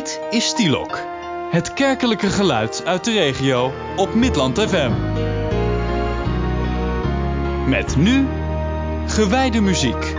Dit is Stielok, het kerkelijke geluid uit de regio op Midland FM. Met nu gewijde muziek.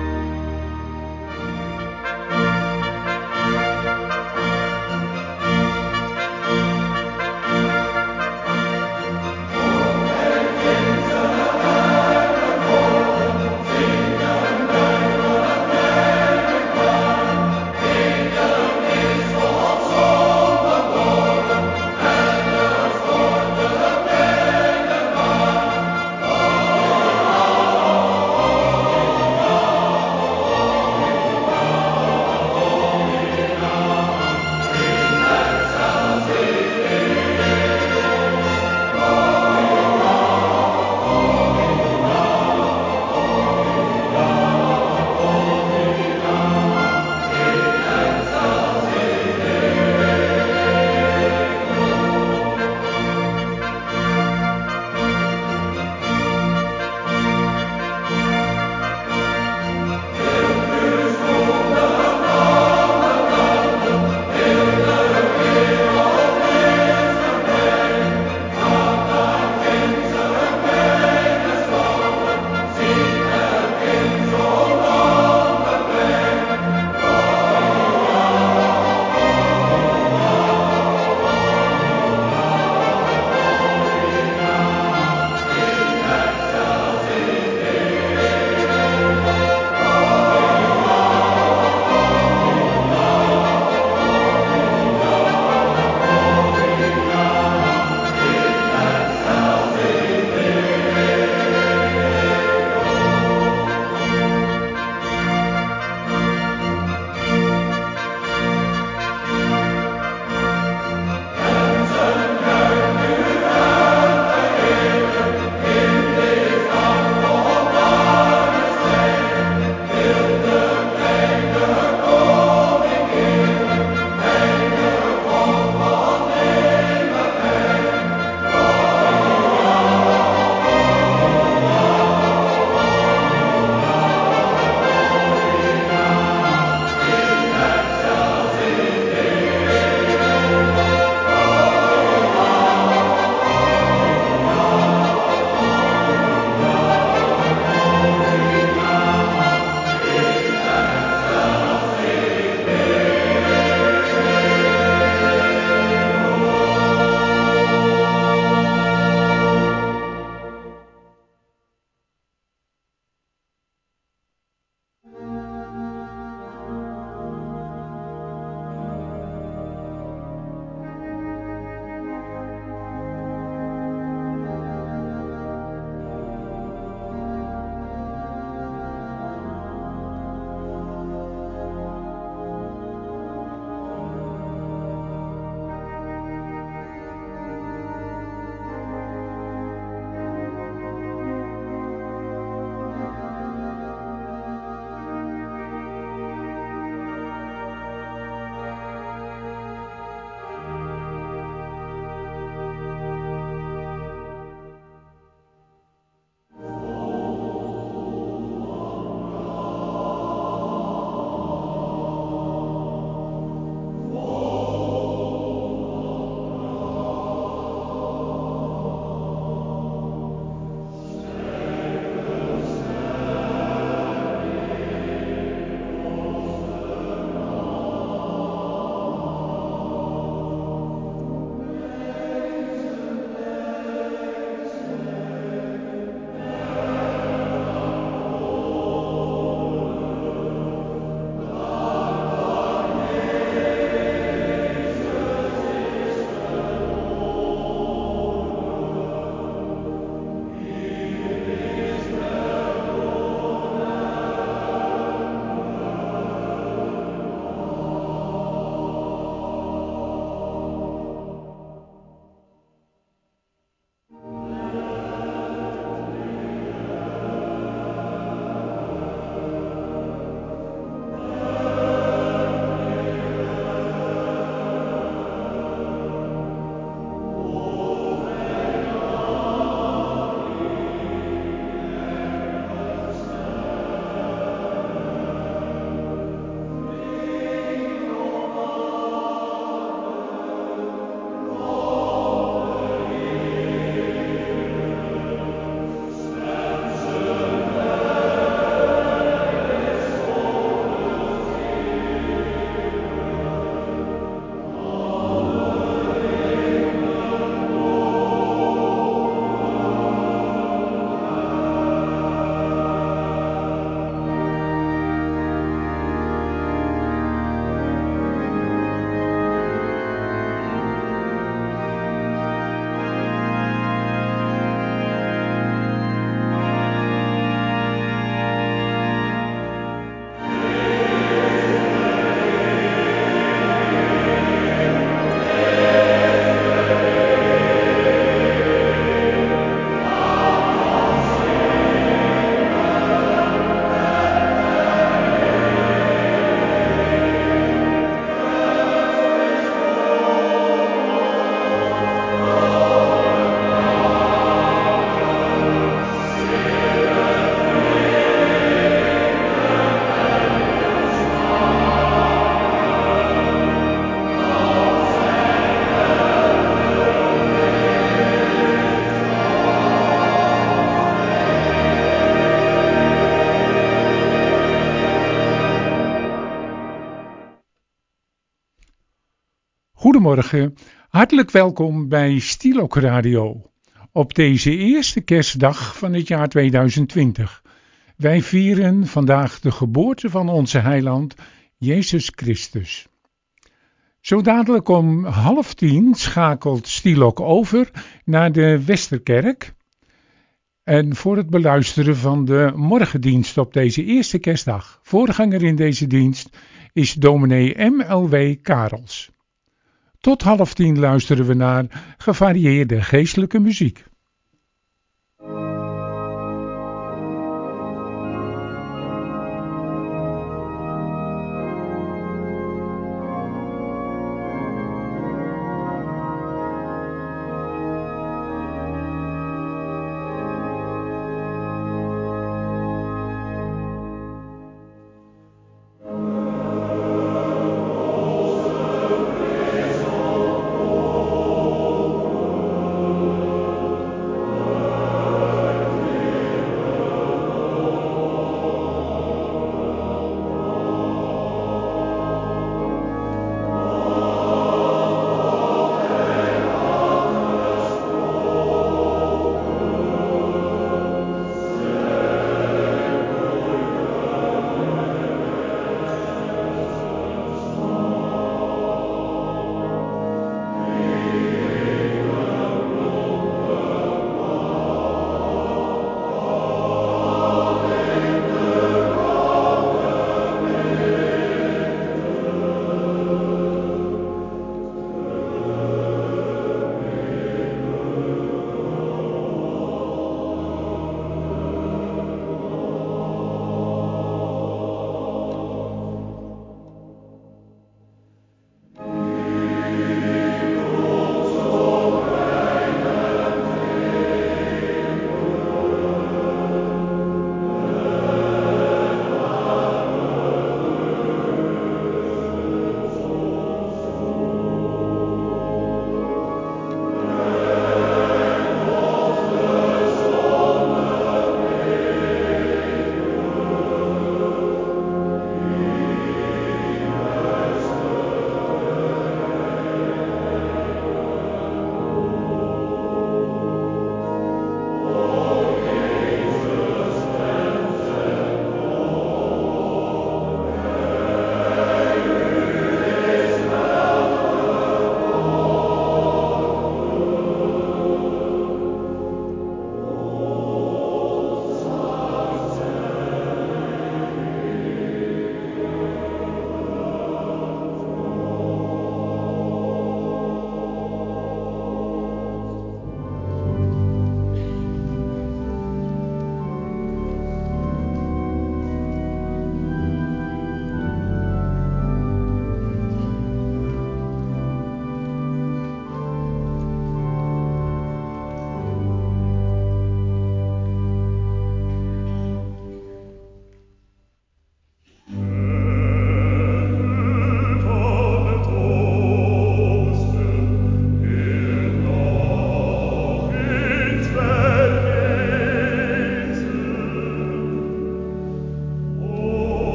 Goedemorgen, hartelijk welkom bij Stielok Radio. Op deze eerste kerstdag van het jaar 2020. Wij vieren vandaag de geboorte van onze heiland, Jezus Christus. Zo dadelijk om 9:30 schakelt Stielok over naar de Westerkerk. En voor het beluisteren van de morgendienst op deze eerste kerstdag. Voorganger in deze dienst is dominee M.L.W. Karels. Tot 9:30 luisteren we naar gevarieerde geestelijke muziek.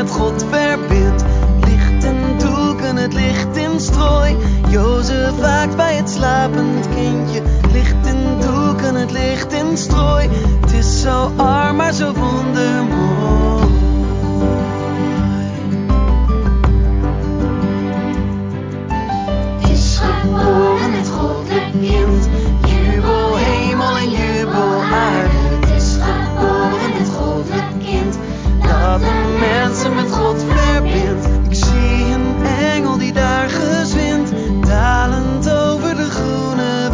met God verbindt. Licht in doeken, het licht in strooi. Jozef waakt bij het slapend kindje. Licht in doeken, het licht in strooi. Het is zo arm, maar zo wondermooi. Het is geboren het goddelijk kind. Jubel hemel en jubel aarde. Het is geboren het goddelijk kind. Dat de mensen met God verbindt. Ik zie een engel die daar gezwint. Dalend over de groene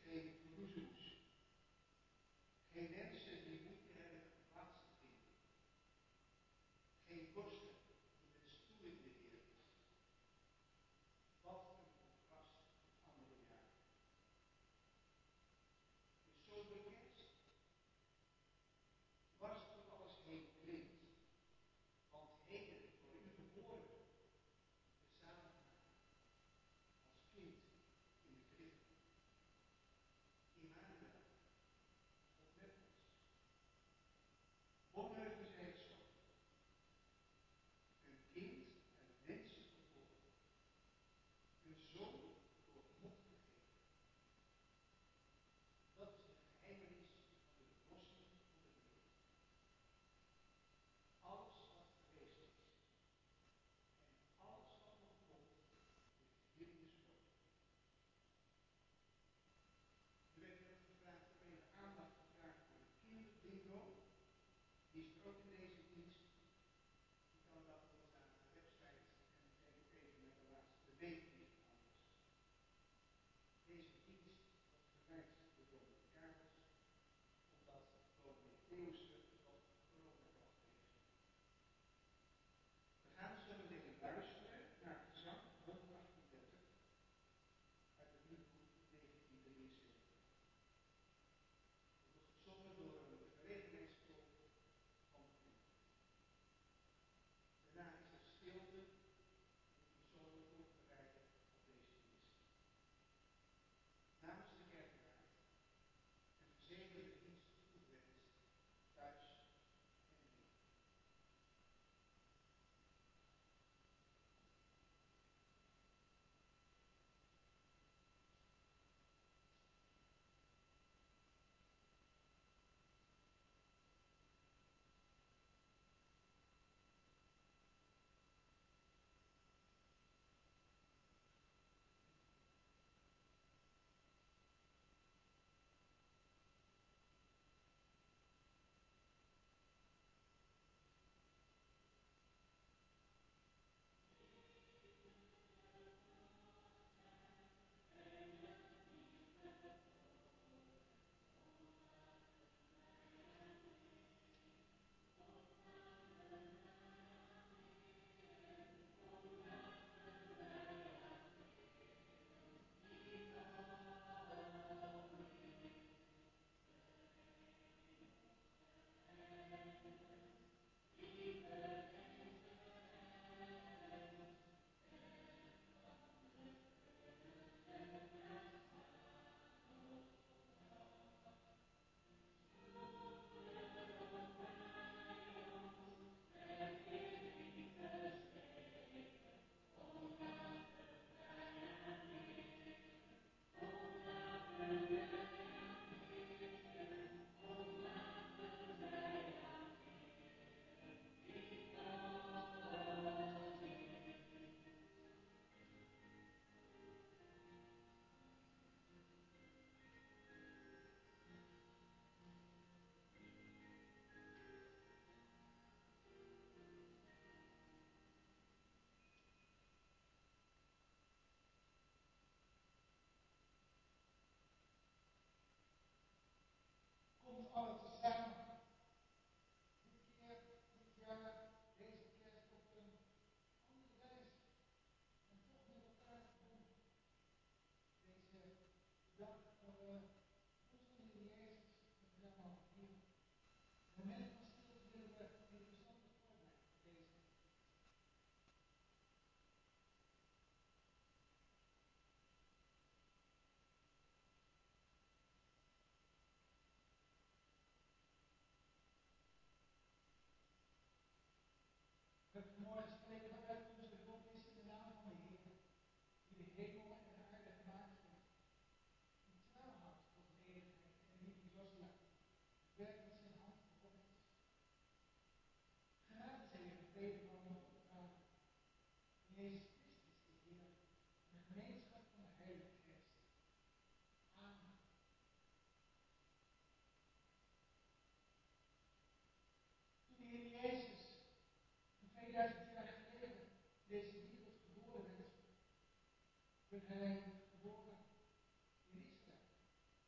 geen verloezers, geen mensen die moeite hebben plaats te vinden, geen kosten die met stoel in de wereld is. Wat een contrast met andere jaren. Dus zo bekend was door alles heen klinkt, want heden voor u geboren, de samenhang als kind in de kribbe. Immanuel, God met ons. Bonheuven zij het zo. Een kind en mensen geboren. Een zoon door God gegeven. Dat is de geheimenis van de verlossing van de wereld. Alles wat geweest is en alles wat nog komt, ligt hierin besloten. Er werd net gevraagd om even aandacht te vragen voor de kinderbingo. Die is er ook in deze dienst. Je kan dat staan op de website en kijk ook even naar de laatste week die er aan is. Deze dienst wordt geleid door dominee Karels, omdat dominee Theeuwse nog corona kan geven. We gaan zo meteen luisteren naar het gezang 138 uit het liedboek 1973. Het wordt gezongen door een gelegenheidskoor van de Vrienden. Daarna is er stilte en die zullen we voorbereiden op deze dienst. Namens de kerkraad en gezegende dienst toegewenst thuis en hier. Komt alle tezamen. Dit jaar, deze kerst op een andere wijze. En toch met elkaar verbonden. Deze dag van de onze Heer Jezus en de dag van het nieuw. Een moment van stilte willen we even bijzonder voorbereiden op deze. Het vanmorgen spreken we uit onze God is in de naam van de Heer, die de hemel en de aarde gemaakt heeft. Die trouw houdt tot de eeuwigheid en niet die Josia, het werk met zijn hand begonnen is. Genade zij en vrede van God de Vader, en Jezus Christus de Heer, en de gemeenschap van de Heilige Geest. Amen. Toen de Heer Jezus 2000 jaar geleden deze wereld geboren werd hij geboren in Israël.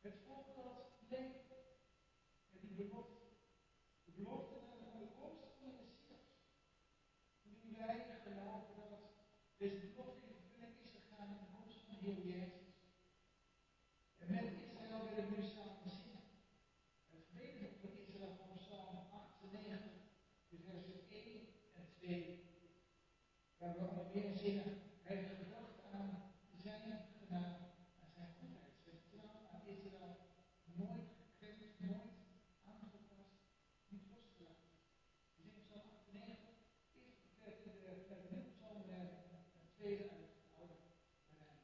Het volk dat leeft. En die belofte. De belofte van de komst van de Messias. Nu wij geloven dat deze belofte in vervulling is gegaan in de komst van de Heer Jezus. En met Israël willen we nu samen zingen. Het gebed van Israël van Psalm 98, de versen 1 en 2. Waar we onder meer zingen. Hij heeft gedacht aan zijn genade, aan zijn goedheid, zijn trouw aan Israël. Nooit gekrenkt, nooit aangepast, niet losgelaten. We zingen Psalm 98, eerst bekend in de nieuwe psalmrijden en tweede uit de oude rijden.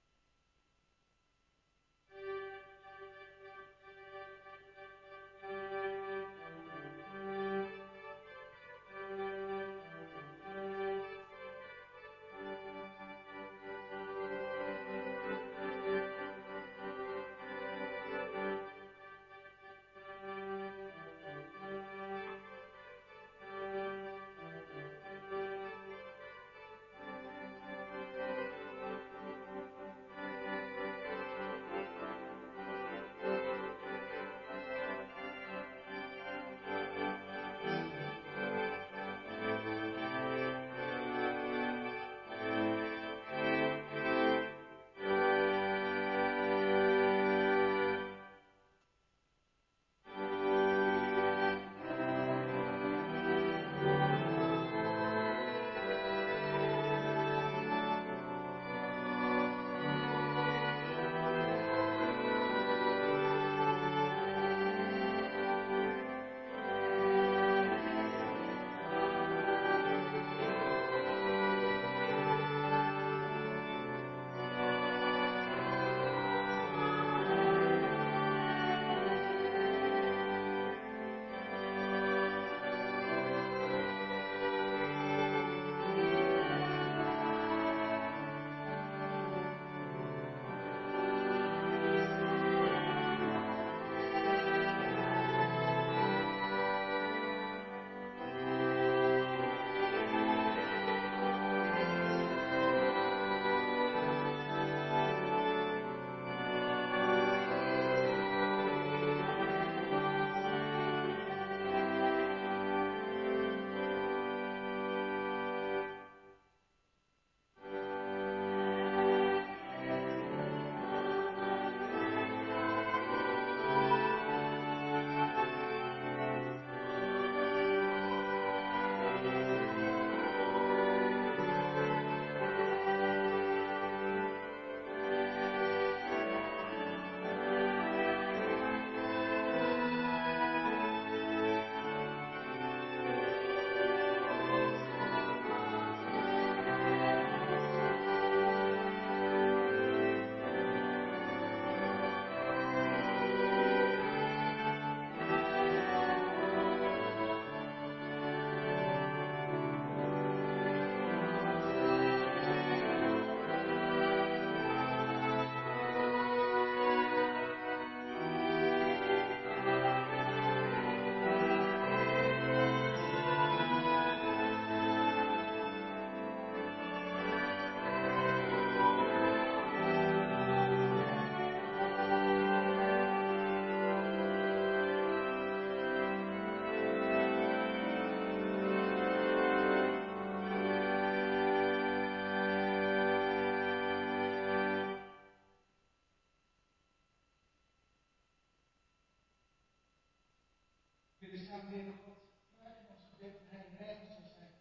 Willen samen weer God vragen in ons gebed dat Hij bij ons zal zijn.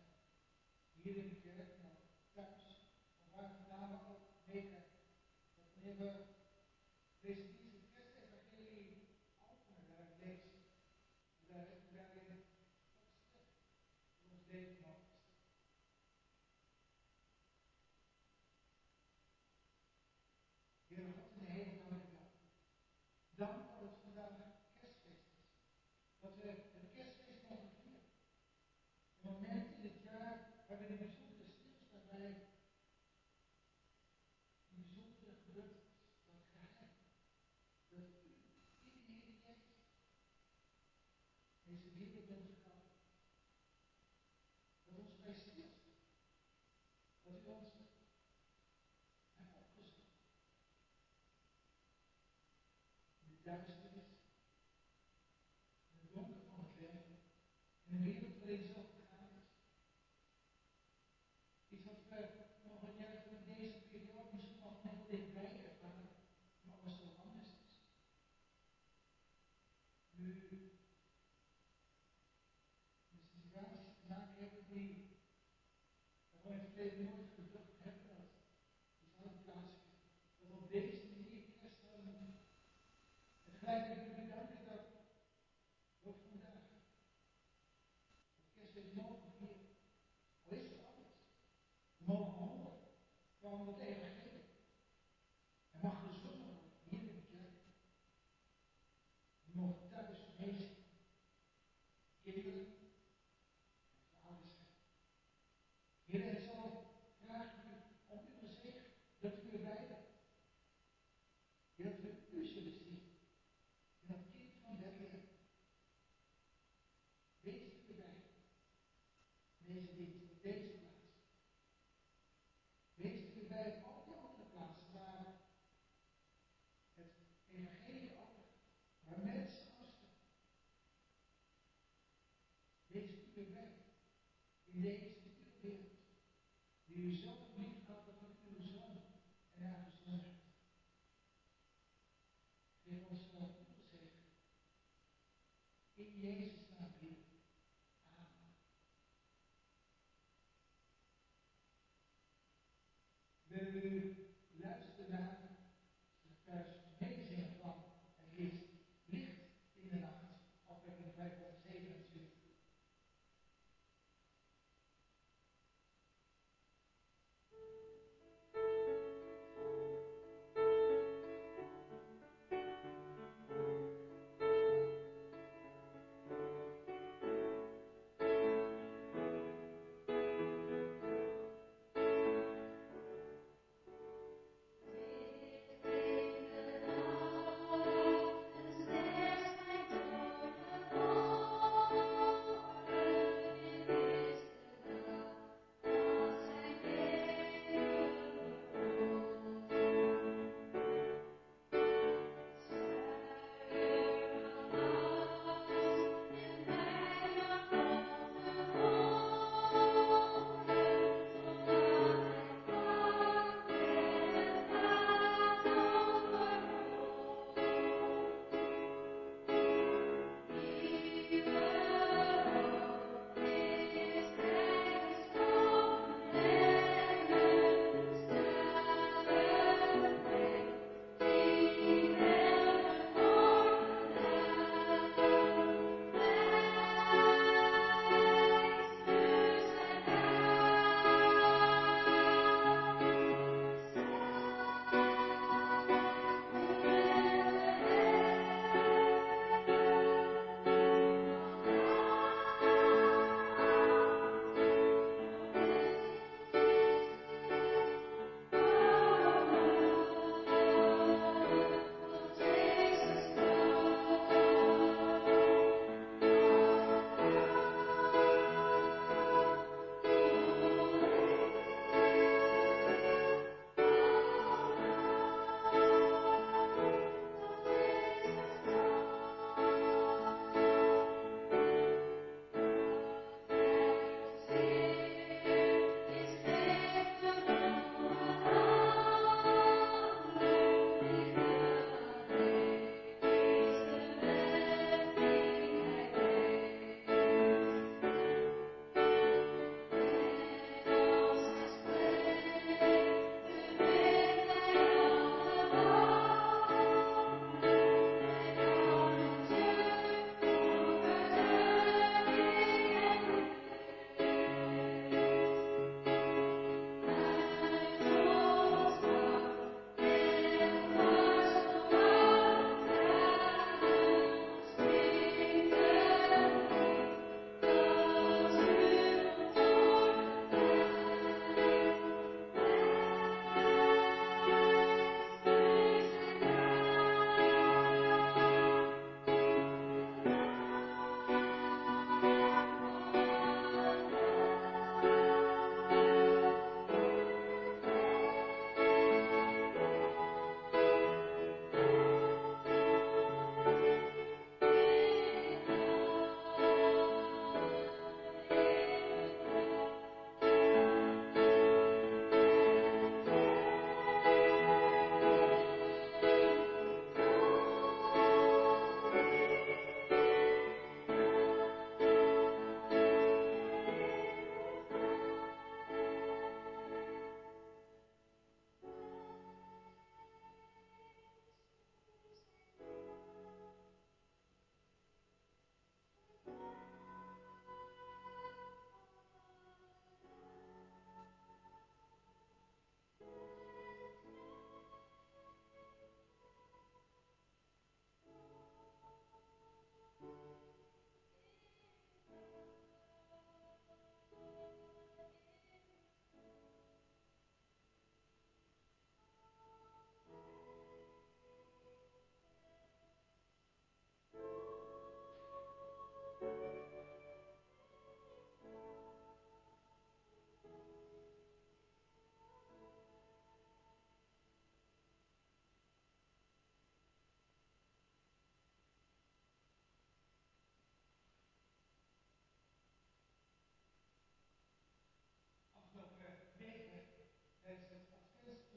Hier in de kerk, maar thuis, of waar vandaan we ook meekijken. Dat wanneer we deze dienst, het Christevangelie, openen, daarin lezen. En daarin Gods stem in ons leven mogen staan. Heere God in de hemel, dank u wel. Dank dat het vandaag kerstfeest is. Dat we het kerstfeest mogen vieren. Een moment in het jaar waar we in bijzondere stilstaan bij een bijzondere gebeurtenis. Dat geheim. Dat u in de Heer Jezus deze wereld bent gekomen. Dat ons bij stilstaat. Dat u ons hebt opgezocht. duisternis, het donker van het leven, in een wereld waarin zo gegaan is. Iets wat we nog een jaar in deze periode misschien nog heel dichtbij ervaren, maar wat zo anders is. Nu een situatie te maken hebben die we in het verleden nooit gedacht hebben dat die zou plaatsvinden. Dat op deze manier kerst zouden doen. En gelijk heb ik bedanken dat we vandaag het kerstfeest mogen vieren. Al is het anders. We mogen horen van het evangelie. Er mag gezongen worden hier in de kerk. We mogen thuis meezingen. Kinderen en ouders zijn. Heer, en zo vraag ik u om uw zegen, dat u erbij bent. Dat we u zullen zien. En dat kind van Bethlehem. Wees u erbij. Deze dienst, op deze plaats. Wees u erbij op al die andere plaatsen waar het evangelie overgaat. Waar mensen afstaan. Wees u erbij. In deze wereld. Die u zo lief had dat u uw zoon en haar gezond hebt. Geef ons van uw zegen. In Jezus' naam bidden. Amen. Willen we nu luisteren naar de thuis meezingen van het lied Licht in de nacht, afwerking 527.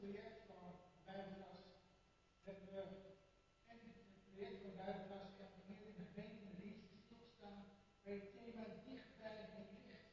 project van Bijbelklas hebben we en het project van Bijbelklas en hier in de gemeente in de dienst stilstaan bij het thema dichtbij het licht.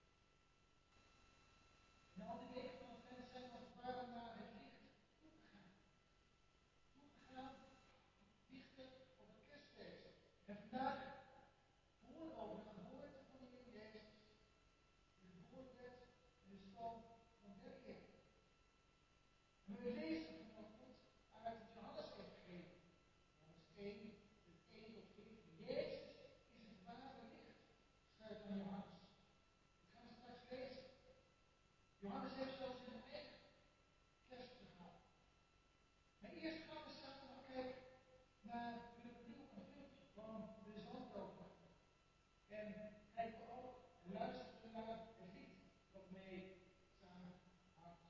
En al die weken van Advent zijn als het ware naar het licht toegegaan. Toegegaan, dichter op het kerstfeest. En vandaag horen we over de geboorte van de Heer Jezus. De geboorte en de stand van de Heer. En we lezen vanochtend uit het Johannes-evangelie. Johannes 1, vers 1 tot 14. Jezus is het ware licht, schrijft aan Johannes. Dat gaan we straks lezen. Johannes heeft zelfs in zijn eigen kerstverhaal. Maar eerst gaan we samen nog kijken naar het nieuwe filmpje van de zandloper. En kijken we ook en luisteren naar het lied wat mee samen hangt.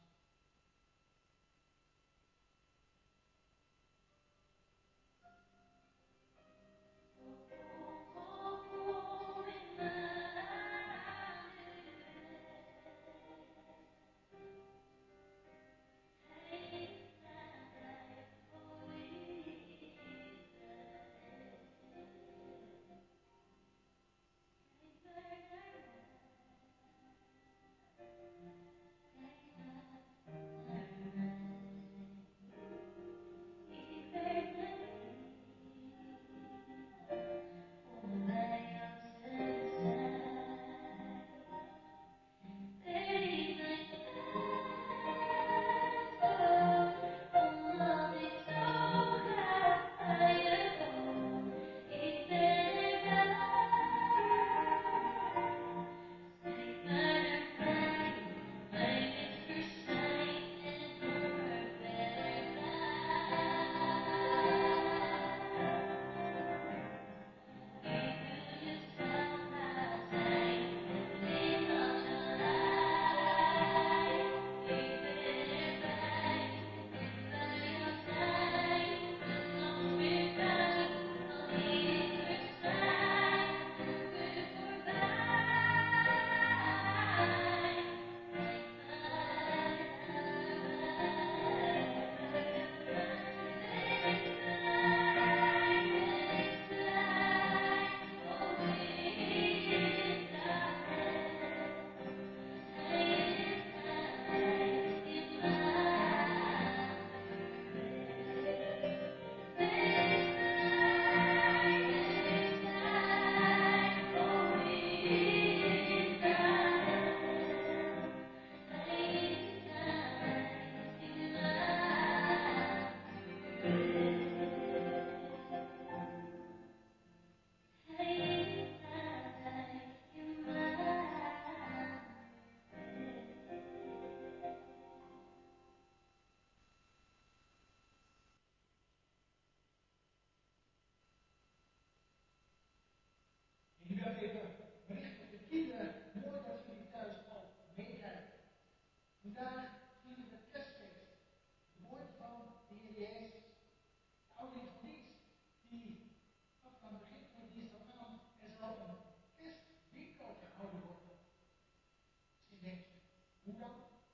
Ik wil even berichten op de kinderen. Mooi dat jullie thuis al meekijken. Vandaag vieren we het kerstfeest. Het woord van de Heer Jezus. De ouderling van dienst, die gaf aan het begin van de dienst al aan. Er zal een kerstwinkel gehouden worden. Misschien denk je, hoe dan?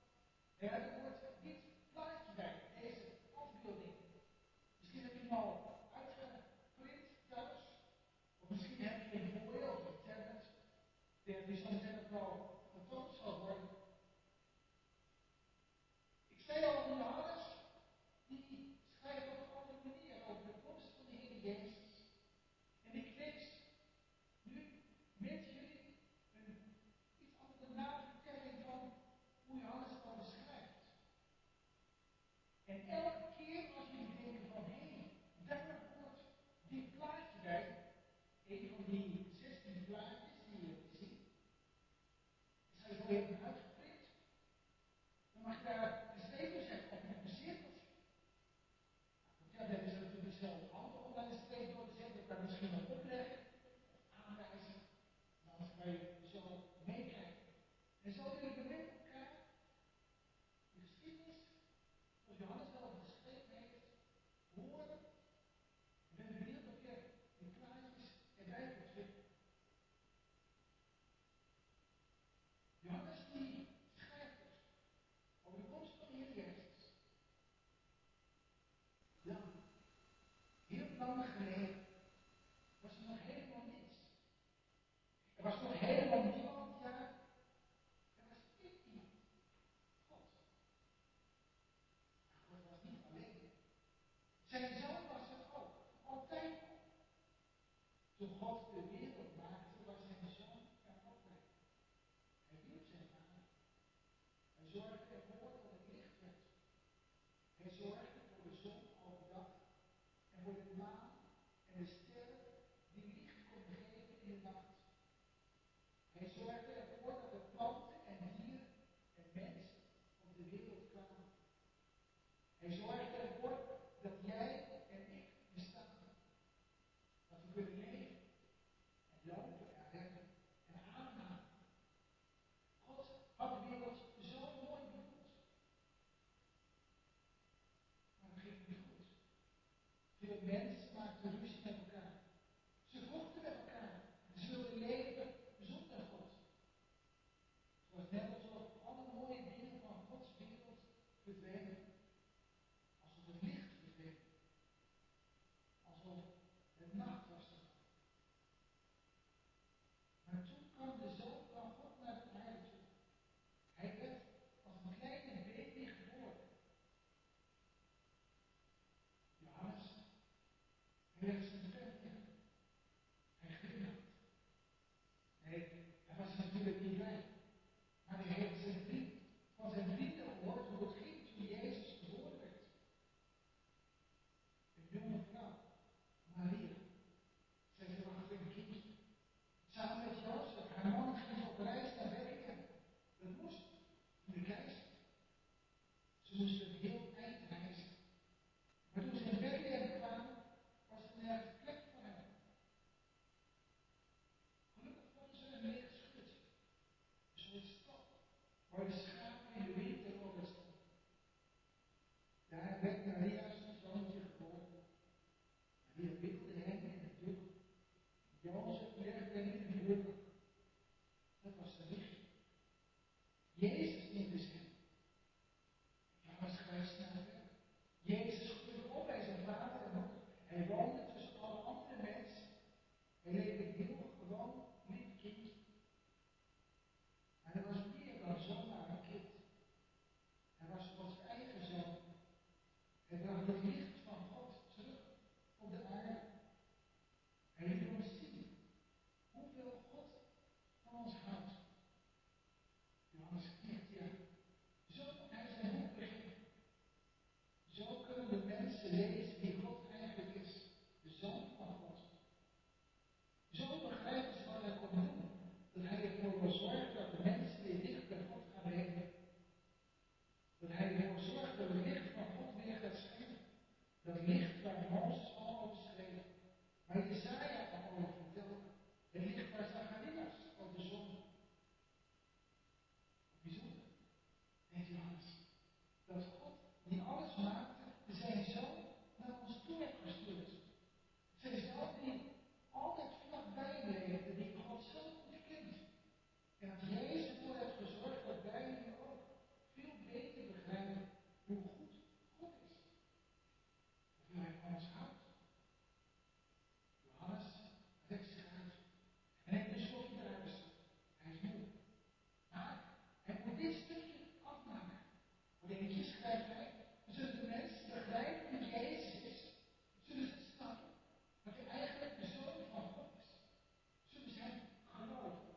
Ja, er hoort dit plaatje bij, deze afbeelding. Misschien heb je hem al uitgeprint thuis. Of misschien heb je een voor je op je tablet, die zometeen ook wel vertoond zal worden. Ik zei al, Johannes, die schrijft op een andere manier over de komst van de Heer Jezus. En ik lees nu met jullie een iets andere navertelling van hoe Johannes het al beschrijft. En elke keer als jullie denken van, hé, daar hoort dit plaatje bij, een van die 16 plaatjes die je ziet, God de wereld maakte, was zijn zoon erop brengen. Hij hielp zijn vader. Hij zorgde ervoor dat het licht werd. Hij zorgde voor de zon overdag en voor de maan en de sterren die licht konden geven in de nacht. Hij zorgde ervoor dat de planten en dieren en mensen op de wereld kwamen. Hij zorgde ervoor dat jij en ik bestaan. Dat we kunnen leven en lopen en rennen en ademhalen. God had de wereld zo mooi bedoeld. Maar dat ging niet goed. Veel mensen maakten ruzie met elkaar. Ze vochten met elkaar. En ze wilden leven zonder God. Het was net alsof alle mooie dingen van Gods wereld verdwenen. Alsof het licht verdween. Alsof het nacht was gegaan. Maar toen kwam de Zoon van God naar de aarde toe. Hij werd als een kleine baby geboren. Johannes, hij werd zijn ventje. Hij glimlachte. Nee, hij was natuurlijk niet blij. Maar hij heeft van zijn vrienden gehoord hoe het ging toen Jezus geboren werd. Een jonge vrouw, Maria, zij verwachtte een kindje. Samen met Jozef, haar man, ging op reis naar Bethlehem. Dat moest, in de keizer. Ze moesten een heel eind reizen. Maar toen ze in Bethlehem kwamen, was er nergens plek voor hen. Gelukkig vonden ze een lege schut. Een soort stad, waar de schapen in de winter altijd stonden. Daar werd Maria's zoontje geboren. Maria wikkelde hem in het doek. Jozef legde hem in een boek. Dat was zijn lichtje. Jezus niet dus hem. Johannes schrijft snel verder. Jezus groeide op bij zijn vader en moeder. Hij woonde tussen alle andere mensen. Hij leek een heel gewoon, lief kind. Maar hij was meer dan zomaar een kind. Hij was Gods eigen zoon. Hij bracht het licht van God terug op de aarde. Hij liet ons zien hoeveel God van ons houdt. Johannes knikt, ja. Zo moet hij zijn boek beginnen. Zo kunnen de mensen lezen wie God eigenlijk is. De Zoon van God. Zo begrijpen ze wat hij komt doen. Dat hij ervoor wil zorgen dat de mensen weer dicht bij God gaan leven. Dat hij ervoor zorgt dat het licht van God weer gaat schijnen. Dat licht waar Mozes al over schreef. Waar Jesaja al over vertelde. Het licht waar Zacharias over zong. Bijzonder. Weet Johannes. Dat God, die alles maakte, zijn zoon naar ons toe heeft gestuurd. Zijn zoon die altijd vlakbij leefde, die God zo goed kent. En dat Jezus ervoor heeft gezorgd dat wij nu ook veel beter begrijpen hoe goed God is. Hoeveel hij van ons houdt. Johannes rekt zich uit. En hij heeft een slokje eruit. Hij is moe. Maar hij moet dit stukje afmaken. Wanneer schrijft hij, zullen de mensen begrijpen wie Jezus is. Zullen ze snappen dat hij eigenlijk de Zoon van God is. Zullen ze hem geloven.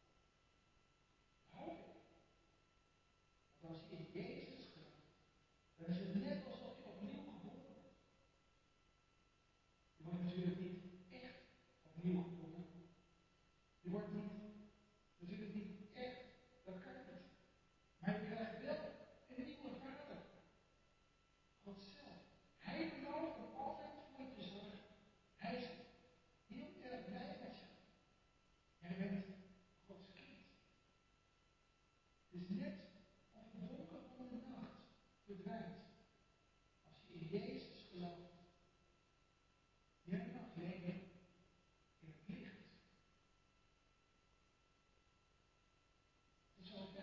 Hoop ik. Want als je in Jezus gelooft, dan is het net alsof je opnieuw geboren wordt. Je wordt natuurlijk niet echt opnieuw geboren. Je wordt natuurlijk niet echt, dat kan niet. Maar je krijgt wel een nieuwe vader. God zelf. Hij belooft om altijd voor je te zorgen. Hij is heel erg blij met je. Jij bent Gods kind. Het is net of het donker van de nacht verdwijnt. Als je in Jezus gelooft. Jij mag leven in het licht. Tot zover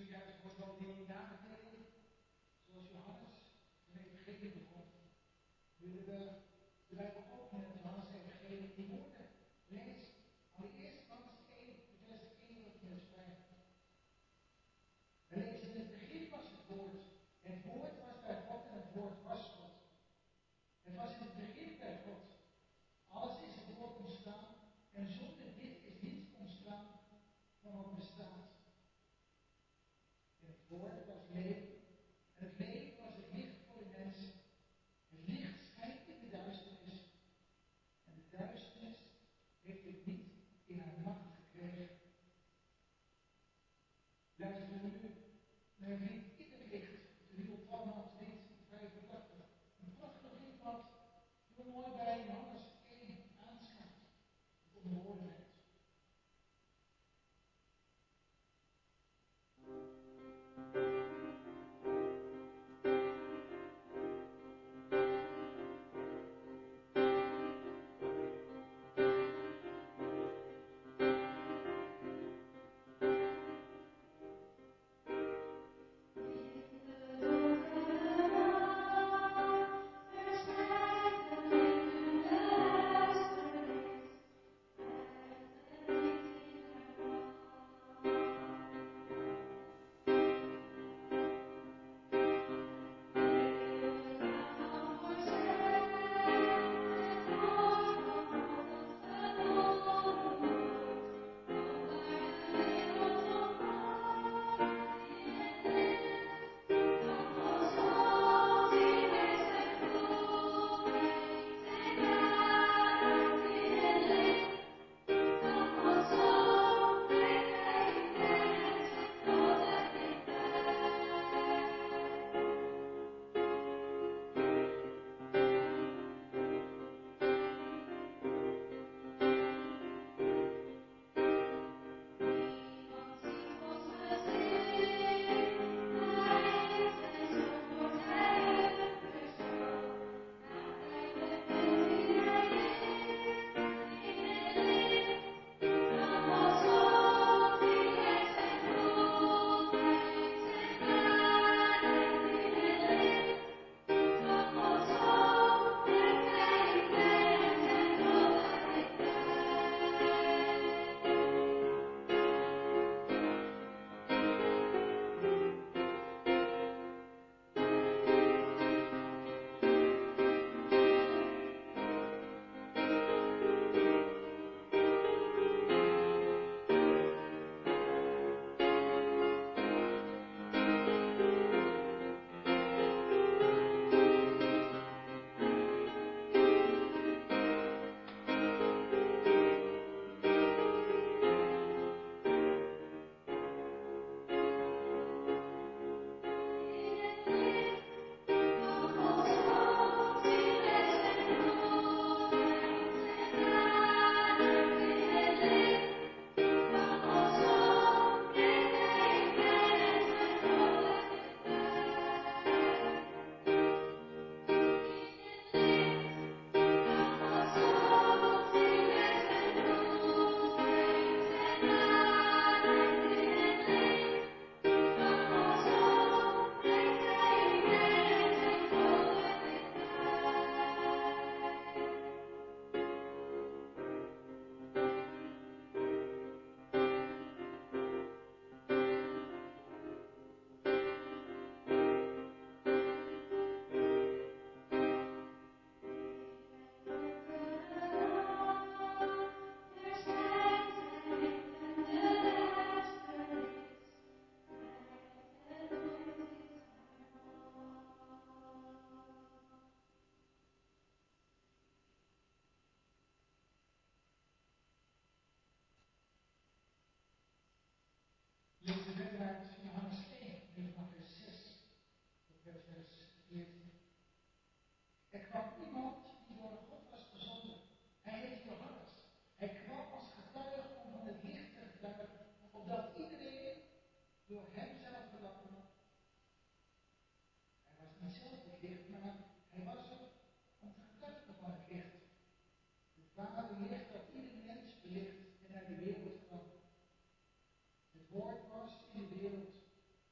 juist wordt wel die nagegeven, zoals Johannes een evangelie begon. Willen we de Bijbel openen met Johannes evangelie die woorden lezen. Allereerst Johannes 1, vers 1 tot vers 5. We lezen: in het begin was het woord. Het woord was bij God en het woord was God. Het was in het begin bij God. Alles is door ontstaan en zonder dit is niets ontstaan van wat bestaat. En het woord was leven en het leven was het licht voor de mensen. Het licht schijnt in de duisternis en de duisternis heeft het niet in haar macht gekregen. Luisteren we nu naar het lied In het licht, de Wiel Twanmans lied 85. Een prachtig lied wat heel mooi bij Johannes 1 aansluit. Het onderwoorden werd. Lees de verder uit Johannes 1, van vers 6 tot vers 14. Er kwam iemand die door God was gezonden. Hij heet Johannes. Hij kwam als getuige om van het licht te getuigen, opdat iedereen door hem zou verlangen. Hij was niet zelf het licht, maar hij was er om te getuigen van het licht. Het ware licht dat ieder mens belicht en naar de wereld kwam. Het woord was in de wereld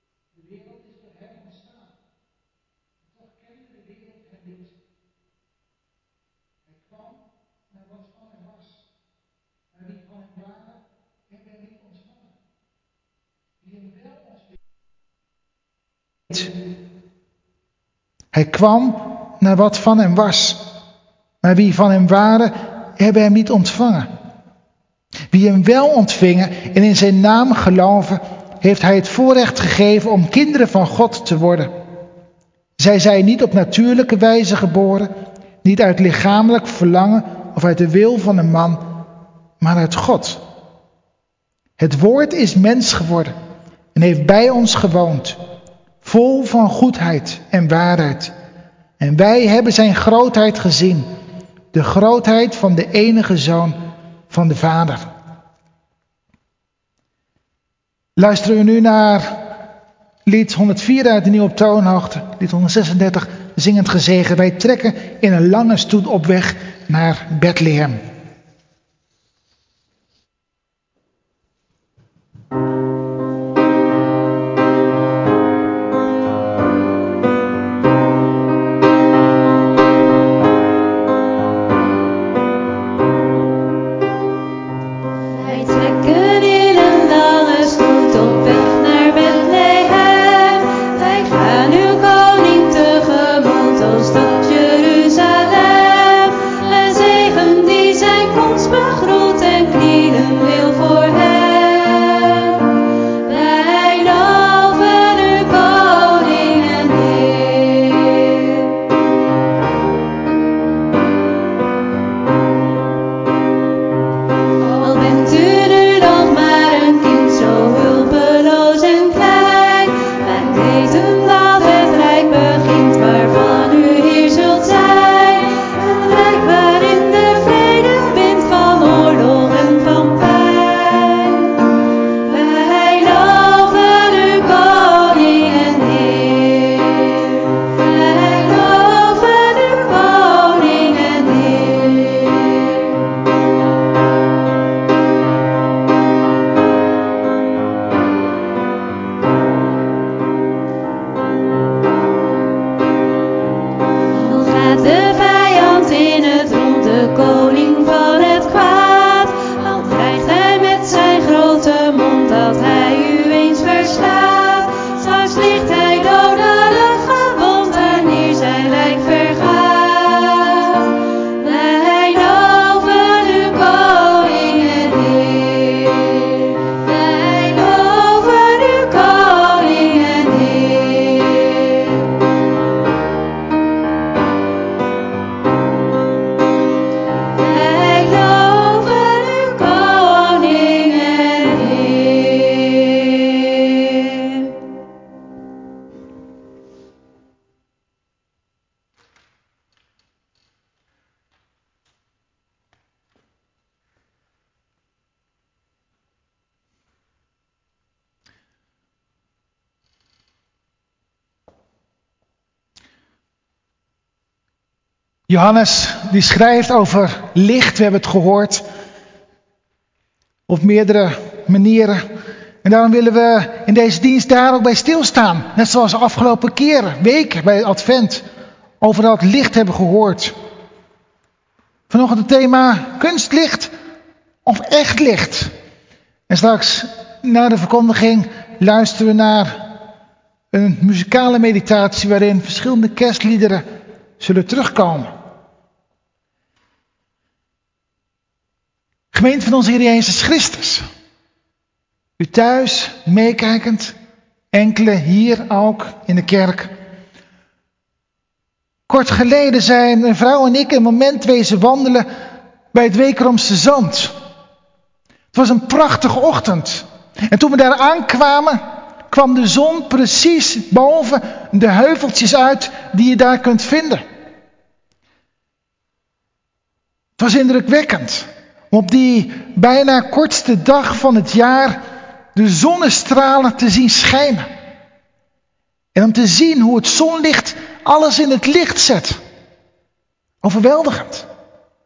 Hij kwam naar wat van hem was. Maar wie van hem waren, hebben hem niet ontvangen. Wie hem wel ontvingen en in zijn naam geloven, heeft hij het voorrecht gegeven om kinderen van God te worden. Zij zijn niet op natuurlijke wijze geboren, niet uit lichamelijk verlangen of uit de wil van een man, maar uit God. Het woord is mens geworden en heeft bij ons gewoond, vol van goedheid en waarheid. En wij hebben zijn grootheid gezien, de grootheid van de enige Zoon van de Vader. Luisteren we nu naar lied 104 uit de Nieuwe Toonhoogte, lied 136, zingend gezegen. Wij trekken in een lange stoet op weg naar Bethlehem. Johannes die schrijft over licht, we hebben het gehoord, op meerdere manieren. En daarom willen we in deze dienst daar ook bij stilstaan. Net zoals de afgelopen weken bij Advent over dat licht hebben gehoord. Vanochtend het thema kunstlicht of echt licht. En straks na de verkondiging luisteren we naar een muzikale meditatie waarin verschillende kerstliederen zullen terugkomen. Gemeente van onze Heer Jezus Christus. U thuis, meekijkend, enkele hier ook in de kerk. Kort geleden zijn mijn vrouw en ik een moment wezen wandelen bij het Wekeromse Zand. Het was een prachtige ochtend. En toen we daar aankwamen, kwam de zon precies boven de heuveltjes uit die je daar kunt vinden. Het was indrukwekkend om op die bijna kortste dag van het jaar de zonnestralen te zien schijnen. En om te zien hoe het zonlicht alles in het licht zet. Overweldigend.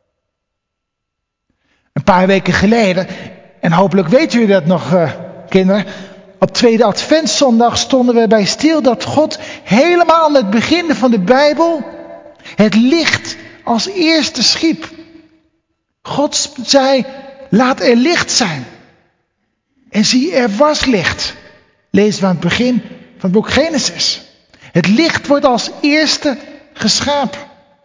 Een paar weken geleden, en hopelijk weten jullie dat nog, kinderen. Op tweede adventszondag stonden we bij stil dat God helemaal aan het begin van de Bijbel het licht als eerste schiep. God zei, laat er licht zijn. En zie, er was licht. Lezen we aan het begin van het boek Genesis. Het licht wordt als eerste geschapen.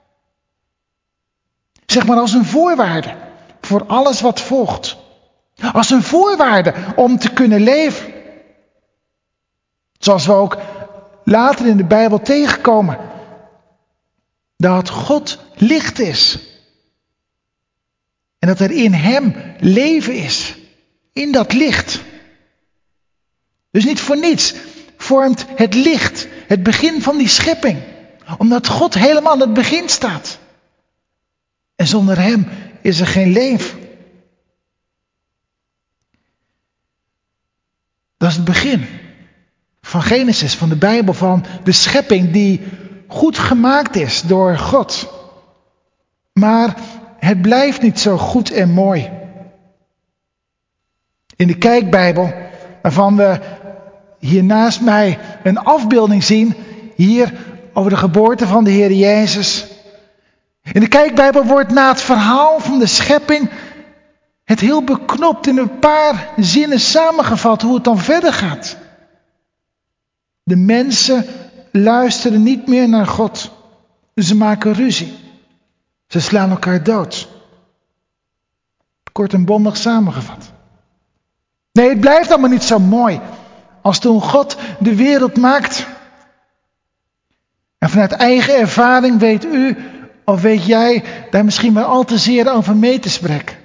Zeg maar als een voorwaarde voor alles wat volgt. Als een voorwaarde om te kunnen leven. Zoals we ook later in de Bijbel tegenkomen. Dat God licht is. En dat er in hem leven is. In dat licht. Dus niet voor niets vormt het licht het begin van die schepping. Omdat God helemaal aan het begin staat. En zonder hem is er geen leven. Dat is het begin van Genesis, van de Bijbel, van de schepping die goed gemaakt is door God. Maar het blijft niet zo goed en mooi. In de kijkbijbel, waarvan we hier naast mij een afbeelding zien, hier over de geboorte van de Heer Jezus. In de kijkbijbel wordt na het verhaal van de schepping het heel beknopt in een paar zinnen samengevat hoe het dan verder gaat. De mensen luisteren niet meer naar God. Ze maken ruzie. Ze slaan elkaar dood. Kort en bondig samengevat. Nee, het blijft allemaal niet zo mooi als toen God de wereld maakt. En vanuit eigen ervaring weet u of weet jij daar misschien maar al te zeer over mee te spreken.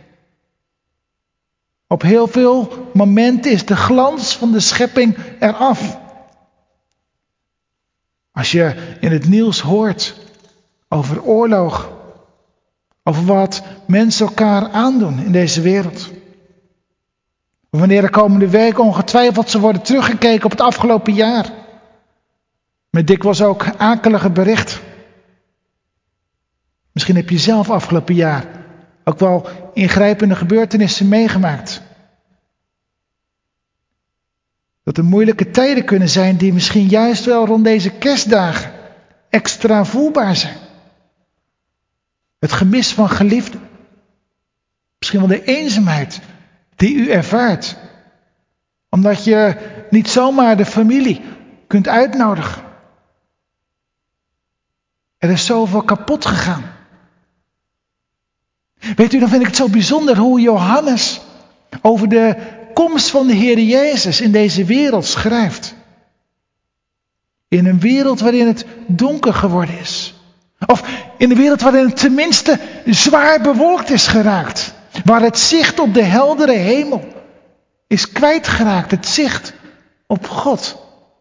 Op heel veel momenten is de glans van de schepping eraf. Als je in het nieuws hoort over oorlog, over wat mensen elkaar aandoen in deze wereld. Wanneer de komende week ongetwijfeld zal worden teruggekeken op het afgelopen jaar. Met dikwijls ook akelige berichten. Misschien heb je zelf afgelopen jaar ook wel ingrijpende gebeurtenissen meegemaakt. Dat er moeilijke tijden kunnen zijn die misschien juist wel rond deze kerstdagen extra voelbaar zijn. Het gemis van geliefden. Misschien wel de eenzaamheid die u ervaart. Omdat je niet zomaar de familie kunt uitnodigen. Er is zoveel kapot gegaan. Weet u, dan vind ik het zo bijzonder hoe Johannes over de komst van de Heer Jezus in deze wereld schrijft. In een wereld waarin het donker geworden is. Of in een wereld waarin het tenminste zwaar bewolkt is geraakt. Waar het zicht op de heldere hemel is kwijtgeraakt. Het zicht op God.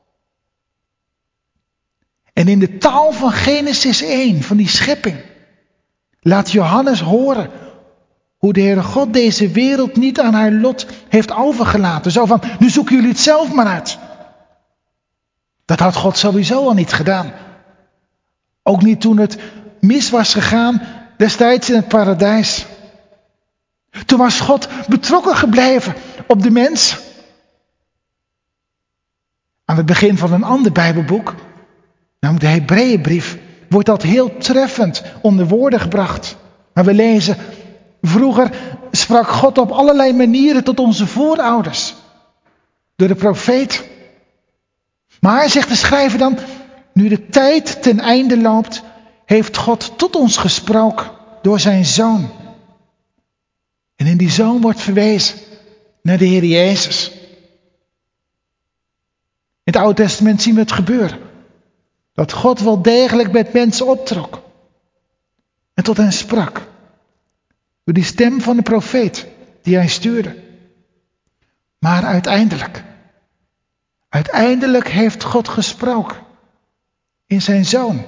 En in de taal van Genesis 1, van die schepping, laat Johannes horen hoe de Heere God deze wereld niet aan haar lot heeft overgelaten. Zo van, nu zoeken jullie het zelf maar uit. Dat had God sowieso al niet gedaan. Ook niet toen het mis was gegaan destijds in het paradijs. Toen was God betrokken gebleven op de mens. Aan het begin van een ander Bijbelboek, namelijk de Hebreeënbrief, wordt dat heel treffend onder woorden gebracht. Maar we lezen, vroeger sprak God op allerlei manieren tot onze voorouders. Door de profeet. Maar, zegt de schrijver dan, nu de tijd ten einde loopt, heeft God tot ons gesproken door zijn Zoon. En in die Zoon wordt verwezen naar de Heer Jezus. In het Oude Testament zien we het gebeuren. Dat God wel degelijk met mensen optrok. En tot hen sprak. Door die stem van de profeet die hij stuurde. Maar uiteindelijk heeft God gesproken. In zijn Zoon.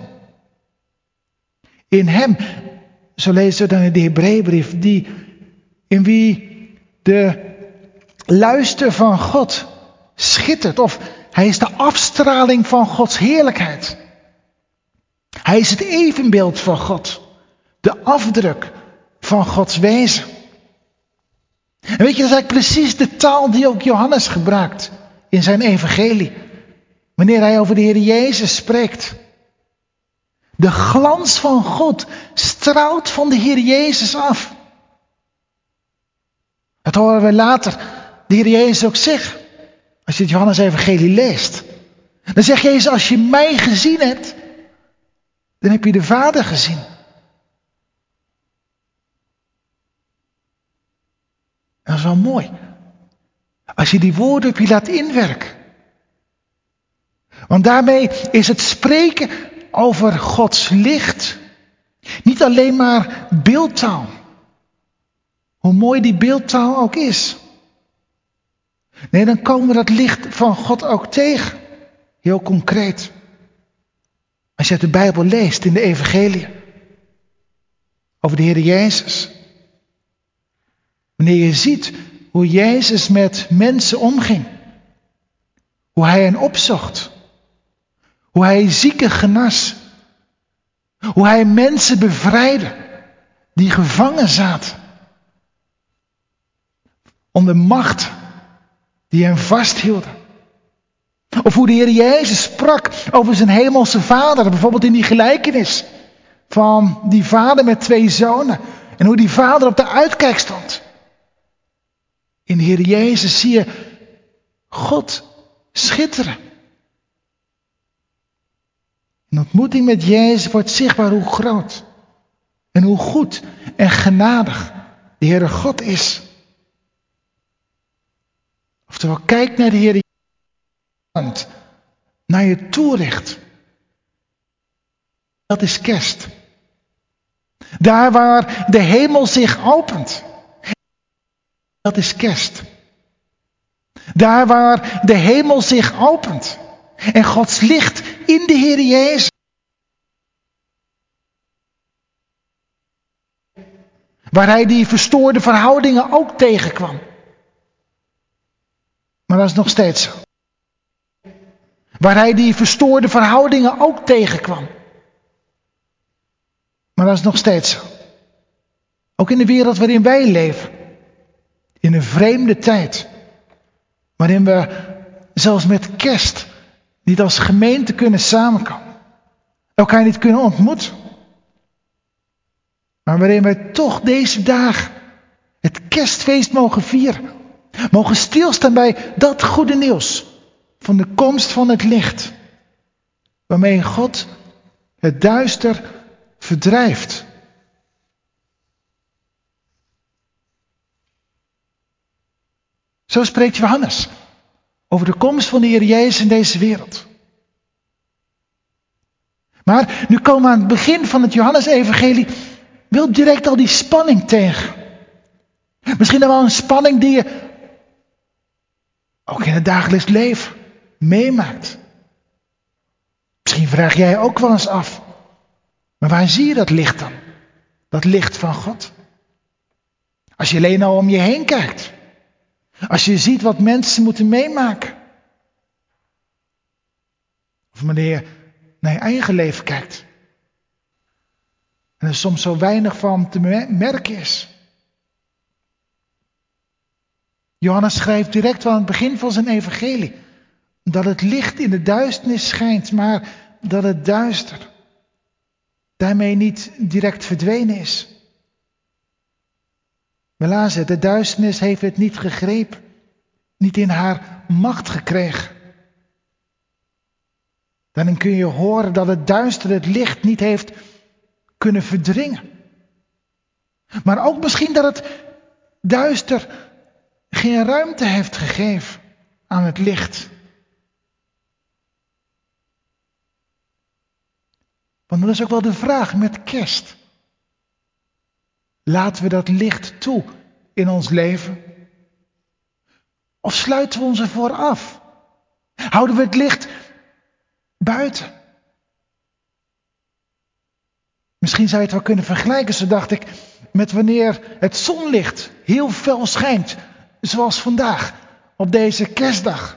In hem, zo lezen we dan in de Hebreeënbrief, in wie de luister van God schittert. Of hij is de afstraling van Gods heerlijkheid. Hij is het evenbeeld van God. De afdruk van Gods wezen. En weet je, dat is eigenlijk precies de taal die ook Johannes gebruikt in zijn evangelie. Wanneer hij over de Heer Jezus spreekt. De glans van God straalt van de Heer Jezus af. Dat horen we later de Heer Jezus ook zeggen. Als je het Johannes evangelie leest. Dan zegt Jezus, als je mij gezien hebt, dan heb je de Vader gezien. Dat is wel mooi. Als je die woorden op je laat inwerken. Want daarmee is het spreken over Gods licht niet alleen maar beeldtaal. Hoe mooi die beeldtaal ook is. Nee, dan komen we dat licht van God ook tegen. Heel concreet. Als je uit de Bijbel leest in de evangelie. Over de Heer Jezus. Wanneer je ziet hoe Jezus met mensen omging. Hoe hij hen opzocht. Hoe hij zieken genas. Hoe hij mensen bevrijdde die gevangen zaten. Onder macht die hem vasthielden. Of hoe de Heer Jezus sprak over zijn hemelse Vader. Bijvoorbeeld in die gelijkenis van die vader met 2 zonen. En hoe die vader op de uitkijk stond. In de Heer Jezus zie je God schitteren. In ontmoeting met Jezus wordt zichtbaar hoe groot en hoe goed en genadig de Heere God is. Oftewel, kijk naar de Heer Jezus, naar je toericht. Dat is kerst. Daar waar de hemel zich opent. Dat is kerst. Daar waar de hemel zich opent. En Gods licht in de Heer Jezus. Waar hij die verstoorde verhoudingen ook tegenkwam. Maar dat is nog steeds zo. Waar hij die verstoorde verhoudingen ook tegenkwam. Maar dat is nog steeds zo. Ook in de wereld waarin wij leven. In een vreemde tijd. Waarin we zelfs met kerst niet als gemeente kunnen samenkomen. Elkaar niet kunnen ontmoeten. Maar waarin wij toch deze dagen het kerstfeest mogen vieren. Mogen stilstaan bij dat goede nieuws. Van de komst van het licht. Waarmee God het duister verdrijft. Zo spreekt Johannes over de komst van de Heer Jezus in deze wereld. Maar nu komen we aan het begin van het Johannes-evangelie wel direct al die spanning tegen. Misschien dan wel een spanning die je ook in het dagelijks leven meemaakt. Misschien vraag jij ook wel eens af. Maar waar zie je dat licht dan? Dat licht van God. Als je alleen al om je heen kijkt. Als je ziet wat mensen moeten meemaken. Of wanneer je naar je eigen leven kijkt. En er soms zo weinig van te merken is. Johannes schrijft direct aan het begin van zijn evangelie. Dat het licht in de duisternis schijnt, maar dat het duister daarmee niet direct verdwenen is. We lazen het, de duisternis heeft het niet gegrepen, niet in haar macht gekregen. Daarin kun je horen dat het duister het licht niet heeft kunnen verdringen. Maar ook misschien dat het duister geen ruimte heeft gegeven aan het licht. Want dat is ook wel de vraag met kerst. Laten we dat licht toe in ons leven? Of sluiten we ons ervoor af? Houden we het licht buiten? Misschien zou je het wel kunnen vergelijken, zo dacht ik, met wanneer het zonlicht heel fel schijnt. Zoals vandaag, op deze kerstdag.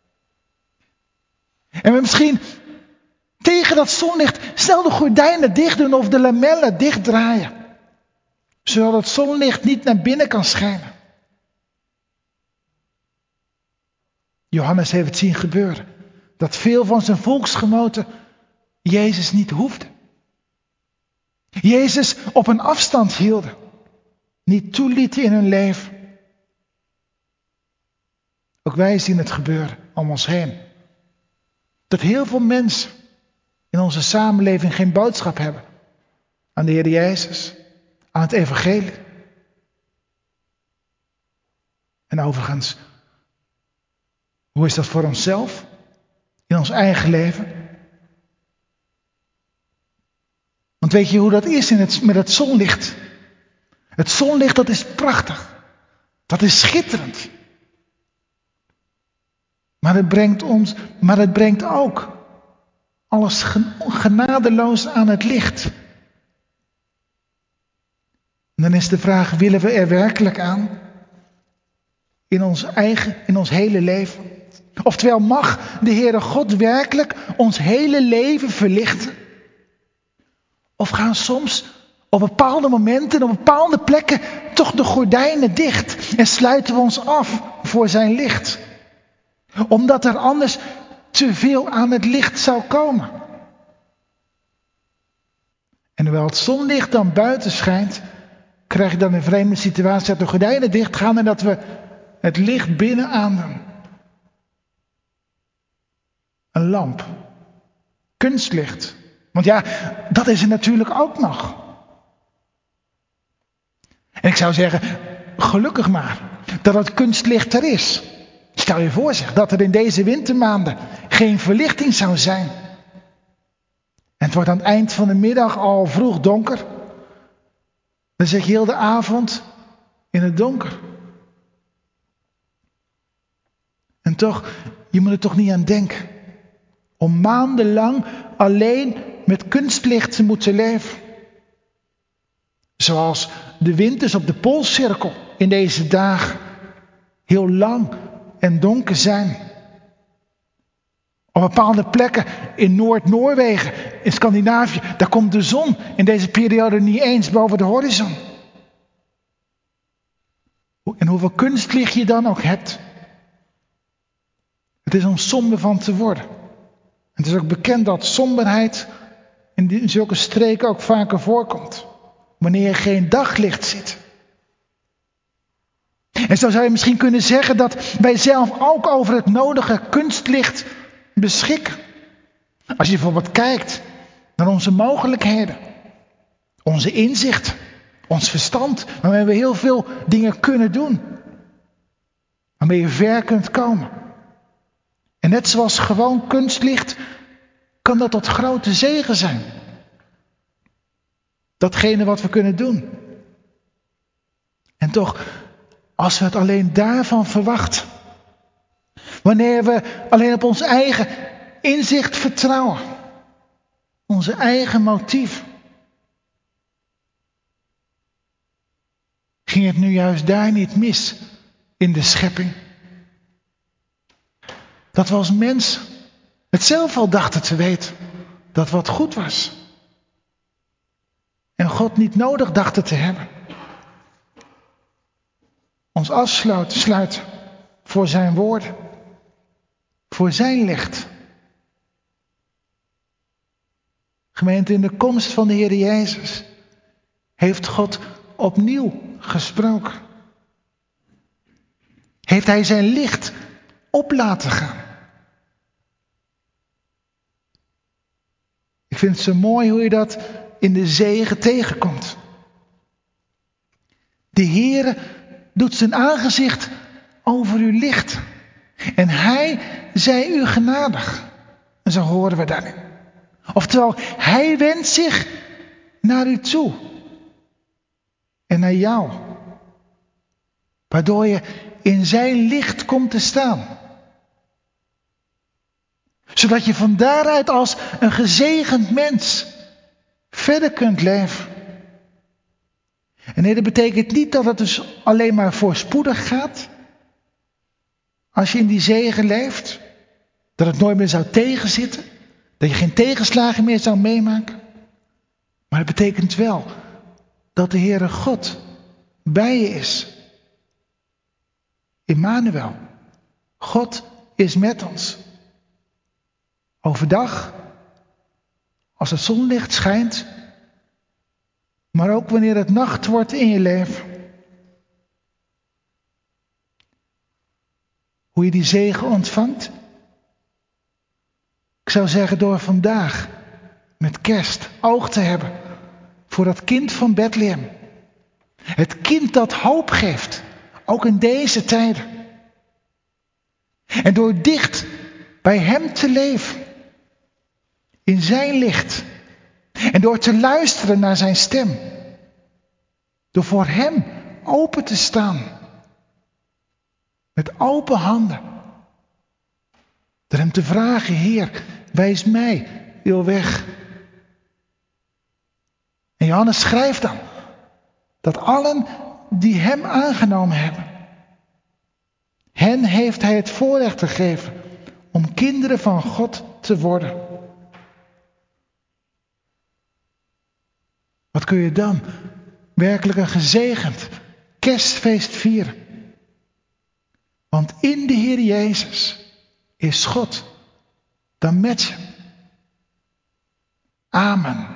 En we misschien tegen dat zonlicht snel de gordijnen dicht doen of de lamellen dichtdraaien. Zodat het zonlicht niet naar binnen kan schijnen. Johannes heeft het zien gebeuren. Dat veel van zijn volksgenoten Jezus niet hoefden. Jezus op een afstand hielden. Niet toelieten in hun leven. Ook wij zien het gebeuren om ons heen. dat heel veel mensen in onze samenleving geen boodschap hebben aan de Heer Jezus, aan het evangelie. En overigens, hoe is dat voor onszelf? In ons eigen leven? Want weet je hoe dat is met het zonlicht? Het zonlicht, dat is prachtig. Dat is schitterend. Maar het brengt ook alles genadeloos aan het licht. En dan is de vraag, willen we er werkelijk aan? In ons hele leven? Oftewel, mag de Heere God werkelijk ons hele leven verlichten? Of gaan soms op bepaalde momenten, op bepaalde plekken, toch de gordijnen dicht en sluiten we ons af voor zijn licht? Omdat er anders te veel aan het licht zou komen. En hoewel het zonlicht dan buiten schijnt, krijg je dan een vreemde situatie dat de gordijnen dicht gaan en dat we het licht binnen aandoen. Een lamp. Kunstlicht. Want ja, dat is er natuurlijk ook nog. En ik zou zeggen, gelukkig maar dat het kunstlicht er is. Stel je voor zeg, dat er in deze wintermaanden geen verlichting zou zijn. En het wordt aan het eind van de middag al vroeg donker. Dan zit je heel de avond in het donker. En toch, je moet er toch niet aan denken. Om maandenlang alleen met kunstlicht te moeten leven. Zoals de winters op de Poolcirkel in deze dagen heel lang en donker zijn. Op bepaalde plekken in Noord-Noorwegen, in Scandinavië, daar komt de zon in deze periode niet eens boven de horizon. En hoeveel kunstlicht je dan ook hebt. Het is om somber van te worden. En het is ook bekend dat somberheid in zulke streken ook vaker voorkomt. Wanneer je geen daglicht ziet. En zo zou je misschien kunnen zeggen dat wij zelf ook over het nodige kunstlicht beschikken. Als je bijvoorbeeld kijkt naar onze mogelijkheden, onze inzicht, ons verstand, waarmee we heel veel dingen kunnen doen. Waarmee je ver kunt komen. En net zoals gewoon kunstlicht kan dat tot grote zegen zijn. Datgene wat we kunnen doen. En toch, als we het alleen daarvan verwachten. Wanneer we alleen op ons eigen inzicht vertrouwen. Onze eigen motief. Ging het nu juist daar niet mis in de schepping? Dat we als mens het zelf al dachten te weten dat wat goed was. En God niet nodig dachten te hebben. Ons afsluiten voor zijn woorden. Voor zijn licht. Gemeente, in de komst van de Heer Jezus heeft God opnieuw gesproken. Heeft hij zijn licht op laten gaan. Ik vind het zo mooi hoe je dat in de zegen tegenkomt. De Heere doet zijn aangezicht over u lichten. En hij zij u genadig. En zo horen we daarin. Oftewel, hij wendt zich naar u toe. En naar jou. Waardoor je in zijn licht komt te staan. Zodat je van daaruit als een gezegend mens verder kunt leven. En nee, dat betekent niet dat het dus alleen maar voorspoedig gaat. Als je in die zegen leeft. Dat het nooit meer zou tegenzitten. Dat je geen tegenslagen meer zou meemaken. Maar het betekent wel dat de Heere God bij je is. Immanuel. God is met ons. Overdag, als het zonlicht schijnt, maar ook wanneer het nacht wordt in je leven. Hoe je die zegen ontvangt, Ik zou zeggen door vandaag met kerst oog te hebben voor dat kind van Bethlehem. Het kind dat hoop geeft, ook in deze tijden. En door dicht bij hem te leven, in zijn licht. En door te luisteren naar zijn stem. Door voor hem open te staan. Met open handen. Door hem te vragen, Heer, wijs mij uw weg. En Johannes schrijft dan dat allen die hem aangenomen hebben, hen heeft hij het voorrecht gegeven om kinderen van God te worden. Wat kun je dan werkelijk een gezegend kerstfeest vieren? Want in de Heer Jezus is God dan met je. Amen.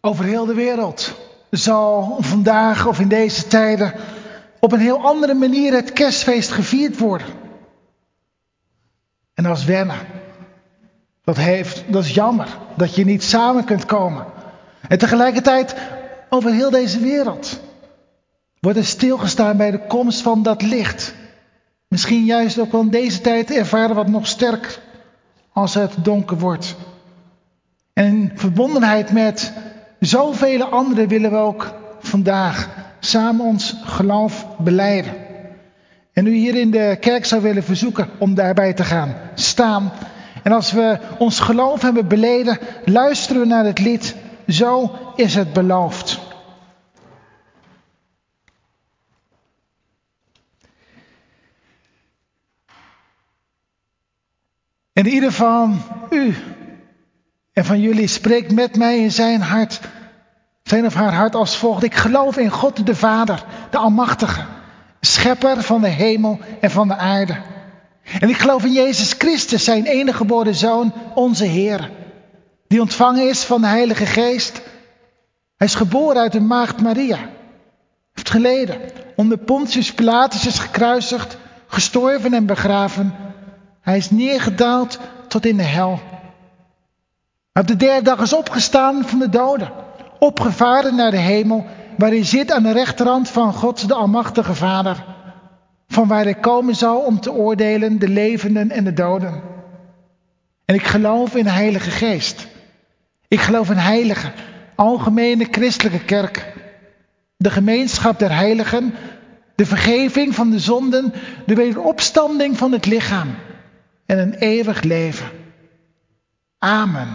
Over heel de wereld zal vandaag of in deze tijden op een heel andere manier het kerstfeest gevierd worden. En dat is wennen. Dat is jammer dat je niet samen kunt komen. En tegelijkertijd over heel deze wereld wordt er stilgestaan bij de komst van dat licht. Misschien juist ook wel in deze tijd ervaren wat nog sterker als het donker wordt. En in verbondenheid met zoveel anderen willen we ook vandaag samen ons geloof belijden. En u hier in de kerk zou willen verzoeken om daarbij te gaan staan. En als we ons geloof hebben beleden, luisteren we naar het lied Zo is het beloofd. En ieder van u en van jullie spreekt met mij in zijn of haar hart als volgt. Ik geloof in God de Vader, de Almachtige, schepper van de hemel en van de aarde. En ik geloof in Jezus Christus, zijn enige geboren Zoon, onze Heer, die ontvangen is van de Heilige Geest. Hij is geboren uit de maagd Maria, heeft geleden, onder Pontius Pilatus is gekruisigd, gestorven en begraven. Hij is neergedaald tot in de hel. Op de derde dag is opgestaan van de doden, opgevaren naar de hemel, waar hij zit aan de rechterhand van God, de Almachtige Vader, van waar hij komen zal om te oordelen de levenden en de doden. En ik geloof in de Heilige Geest. Ik geloof in heilige, algemene christelijke kerk, de gemeenschap der heiligen, de vergeving van de zonden, de wederopstanding van het lichaam en een eeuwig leven. Amen.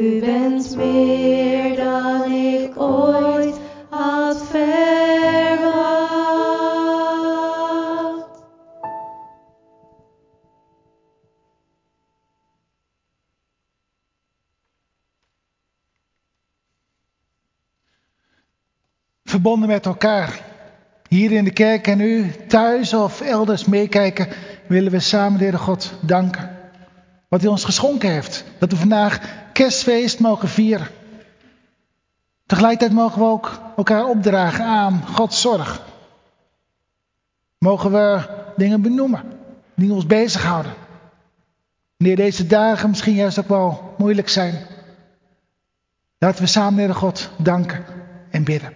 U bent meer dan ik ooit had verwacht. Verbonden met elkaar. Hier in de kerk en u thuis of elders meekijken, willen we samen de Heere God danken. Wat hij ons geschonken heeft. Dat we vandaag kerstfeest mogen vieren. Tegelijkertijd mogen we ook elkaar opdragen aan Gods zorg. Mogen we dingen benoemen die ons bezighouden. Wanneer deze dagen misschien juist ook wel moeilijk zijn. Laten we samen de Heere God danken en bidden.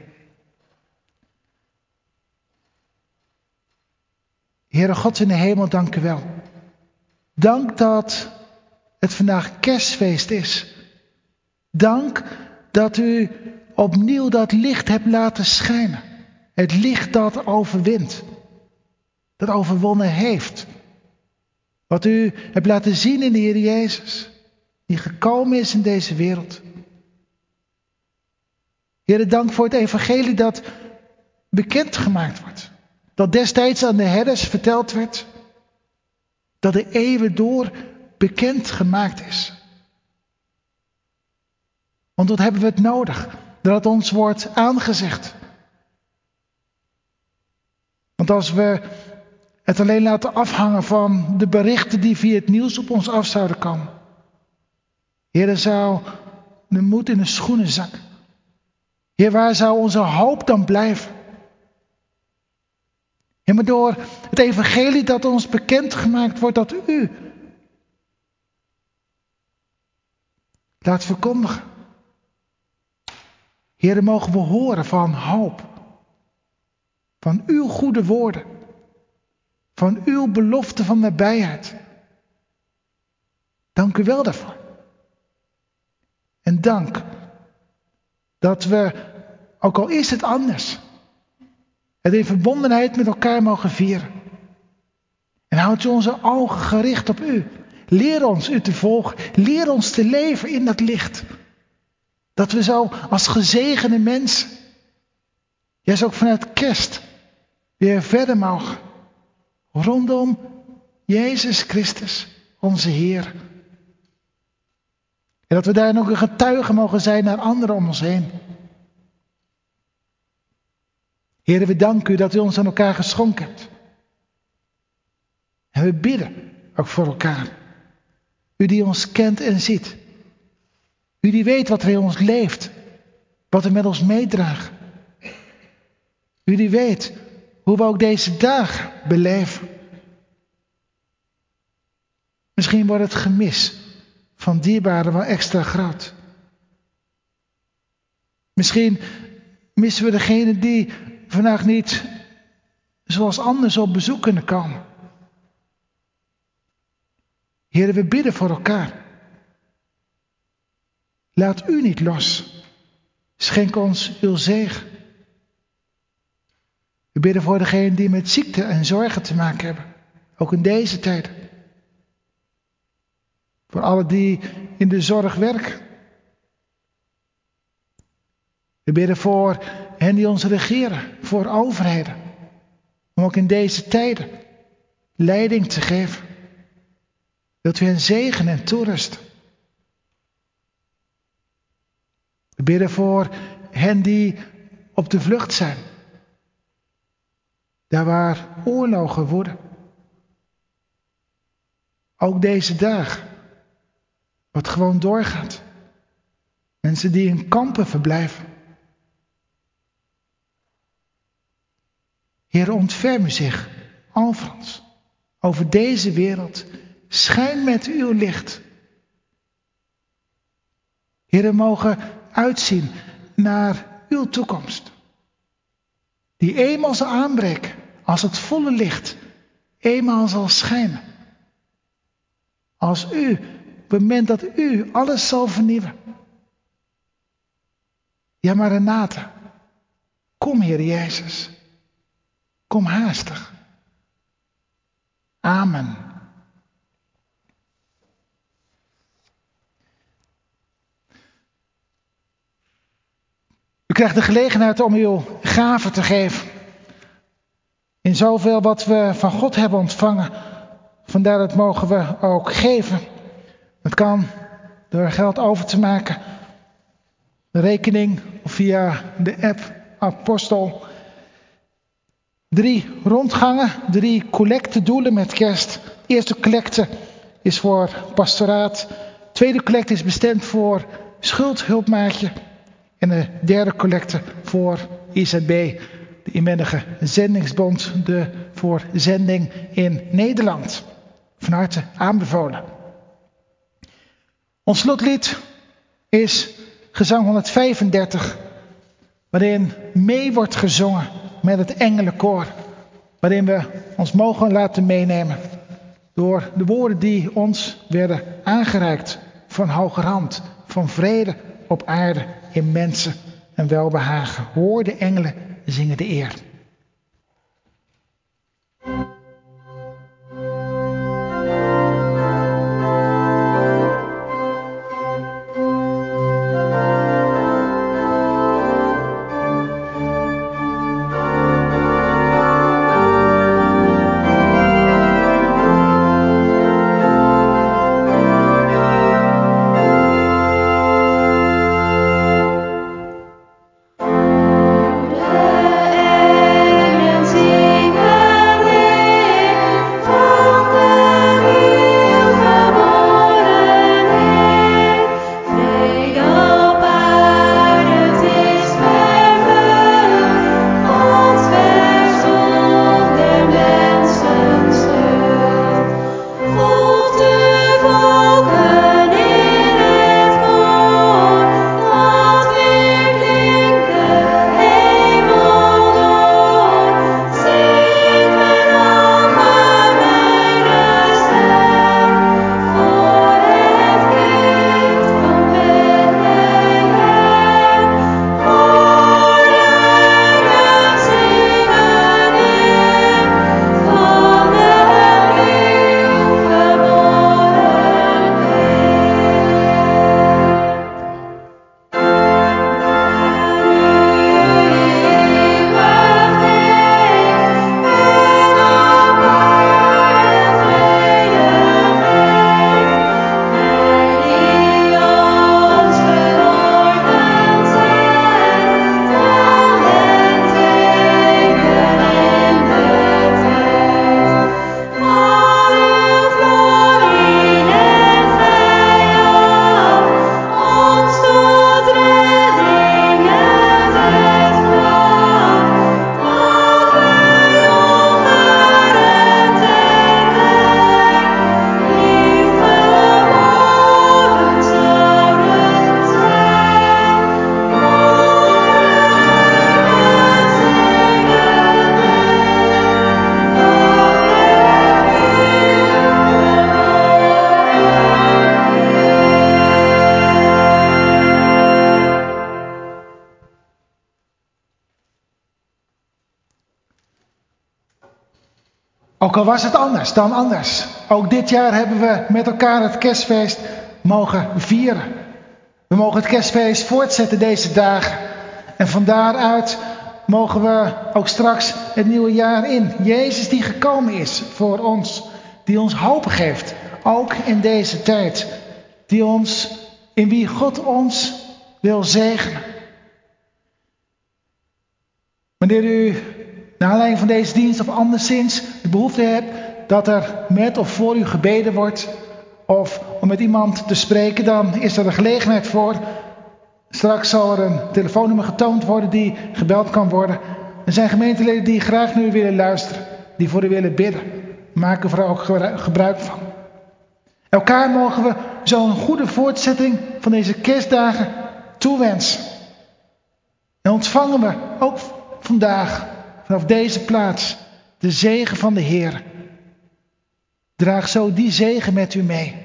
Heere God in de hemel, dank u wel. Dank dat het vandaag kerstfeest is. Dank dat u opnieuw dat licht hebt laten schijnen. Het licht dat overwint. Dat overwonnen heeft. Wat u hebt laten zien in de Heer Jezus. Die gekomen is in deze wereld. Heere, dank voor het evangelie dat bekendgemaakt wordt. Dat destijds aan de herders verteld werd. Dat de eeuwen door bekend gemaakt is. Want wat hebben we het nodig? Dat het ons wordt aangezegd. Want als we het alleen laten afhangen van de berichten die via het nieuws op ons af zouden komen. Heer, dan zou de moed in de schoenen zakken. Heer, waar zou onze hoop dan blijven? Heer, maar door het evangelie dat ons bekendgemaakt wordt, dat u laat verkondigen. Heer, dan mogen we horen van hoop. Van uw goede woorden. Van uw belofte van nabijheid. Dank u wel daarvoor. En dank dat we, ook al is het anders, het in verbondenheid met elkaar mogen vieren. En houd u onze ogen gericht op u. Leer ons u te volgen. Leer ons te leven in dat licht. Dat we zo als gezegende mensen, juist ook vanuit kerst, weer verder mogen. Rondom Jezus Christus, onze Heer. En dat we daar nog een getuige mogen zijn naar anderen om ons heen. Heer, we danken u dat u ons aan elkaar geschonken hebt. En we bidden ook voor elkaar. U die ons kent en ziet. U die weet wat er in ons leeft. Wat we met ons meedragen. U die weet hoe we ook deze dagen beleven. Misschien wordt het gemis van dierbaren wel extra groot. Misschien missen we degene die vandaag niet zoals anders op bezoek kunnen komen. Heer, we bidden voor elkaar. Laat u niet los. Schenk ons uw zegen. We bidden voor degenen die met ziekte en zorgen te maken hebben. Ook in deze tijd. Voor alle die in de zorg werken. We bidden voor hen die ons regeren. Voor overheden. Om ook in deze tijden leiding te geven. Wilt u hen zegenen en toerusten. We bidden voor hen die op de vlucht zijn. Daar waar oorlogen woeden. Ook deze dagen. Wat gewoon doorgaat. Mensen die in kampen verblijven. Heer, ontferm u zich over ons. Over deze wereld. Schijn met uw licht. Heer, we mogen uitzien naar uw toekomst. Die eenmaal zal aanbreken als het volle licht eenmaal zal schijnen. Als u, op het moment dat u alles zal vernieuwen. Ja, Maranatha, kom Heer Jezus. Kom haastig. Amen. krijgt de gelegenheid om uw gaven te geven. In zoveel wat we van God hebben ontvangen. Vandaar dat mogen we ook geven. Het kan door geld over te maken. De rekening of via de app Apostel. 3 rondgangen, 3 collectedoelen met kerst. De eerste collecte is voor pastoraat. De tweede collecte is bestemd voor schuldhulpmaatje. En de derde collecte voor IZB, de Inwendige Zendingsbond, voor zending in Nederland. Van harte aanbevolen. Ons slotlied is gezang 135, waarin mee wordt gezongen met het engelenkoor, waarin we ons mogen laten meenemen door de woorden die ons werden aangereikt van hogerhand, van vrede op aarde in mensen en welbehagen. Hoor de engelen zingen de eer. Ook al was het anders dan anders. Ook dit jaar hebben we met elkaar het kerstfeest mogen vieren. We mogen het kerstfeest voortzetten deze dagen. En van daaruit mogen we ook straks het nieuwe jaar in. Jezus die gekomen is voor ons. Die ons hoop geeft. Ook in deze tijd. In wie God ons wil zegenen. Wanneer u naar aanleiding van deze dienst of anderszins de behoefte hebt dat er met of voor u gebeden wordt, of om met iemand te spreken, dan is er een gelegenheid voor. Straks zal er een telefoonnummer getoond worden die gebeld kan worden. Er zijn gemeenteleden die graag naar u willen luisteren, die voor u willen bidden. Maak er vooral ook gebruik van. Elkaar mogen we zo'n goede voortzetting van deze kerstdagen toewensen. En ontvangen we ook vandaag vanaf deze plaats de zegen van de Heer. Draag zo die zegen met u mee.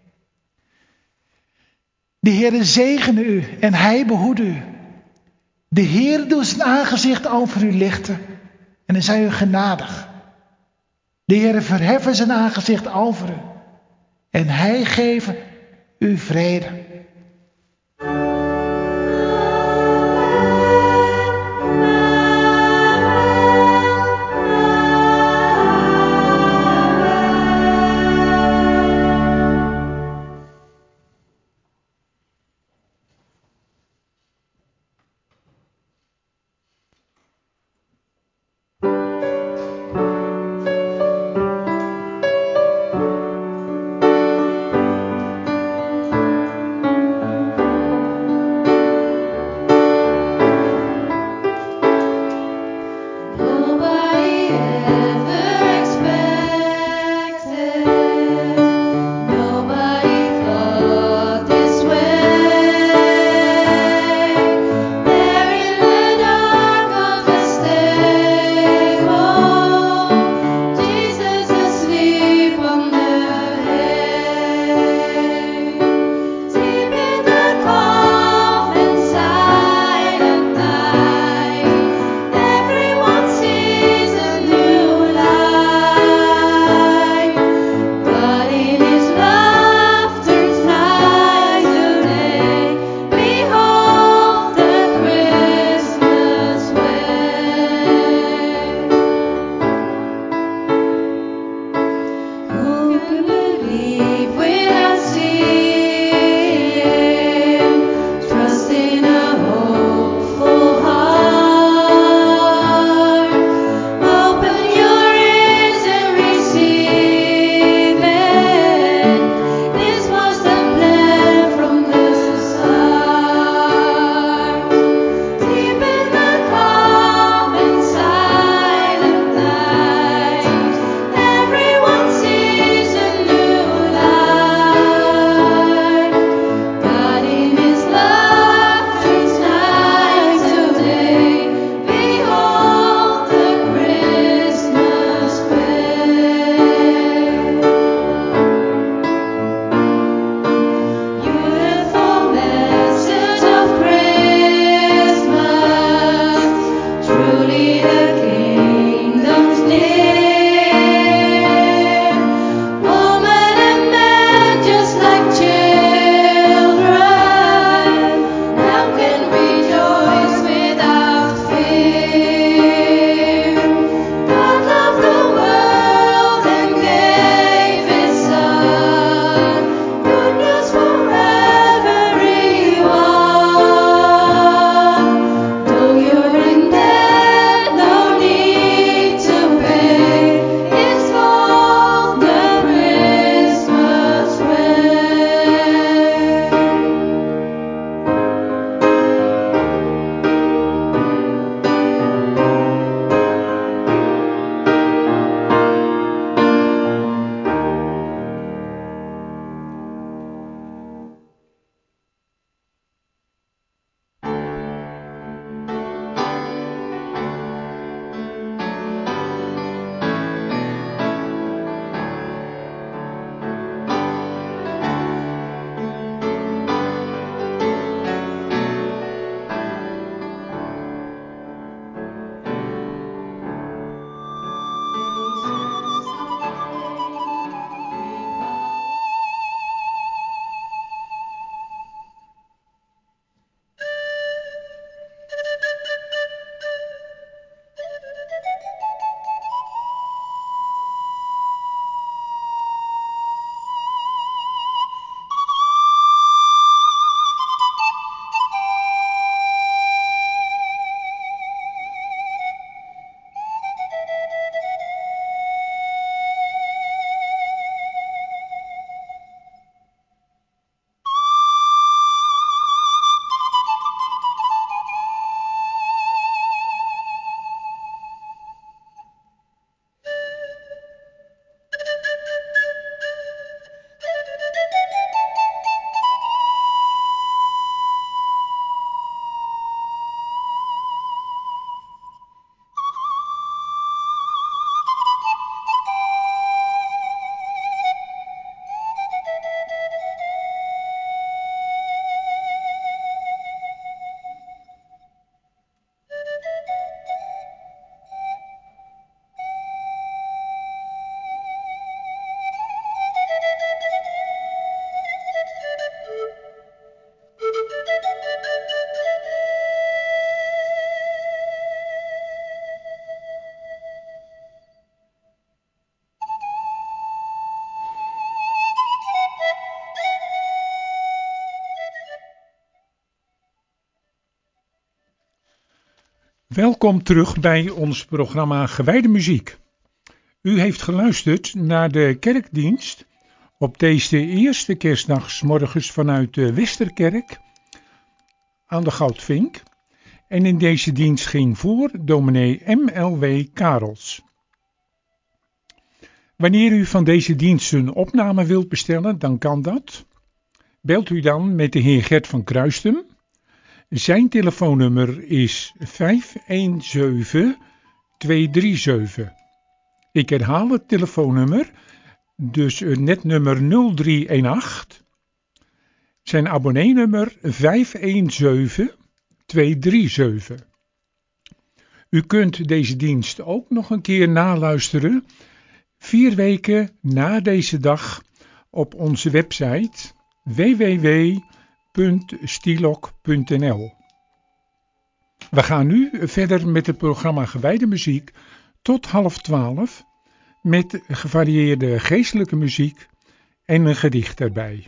De Heer zegene u en hij behoede u. De Heer doet zijn aangezicht over u lichten en hij zij u genadig. De Heer verheffen zijn aangezicht over u en hij geven u vrede. Welkom terug bij ons programma Gewijde Muziek. U heeft geluisterd naar de kerkdienst op deze eerste kerstdag 's morgens vanuit de Westerkerk aan de Goudvink. En in deze dienst ging voor dominee M.L.W. Karels. Wanneer u van deze dienst een opname wilt bestellen, dan kan dat. Belt u dan met de heer Gert van Kruistum. Zijn telefoonnummer is 517-237. Ik herhaal het telefoonnummer, dus het netnummer 0318. Zijn abonneenummer 517-237. U kunt deze dienst ook nog een keer naluisteren, 4 weken na deze dag, op onze website www.stilok.nl. We gaan nu verder met het programma Gewijde Muziek tot 11:30 met gevarieerde geestelijke muziek en een gedicht erbij.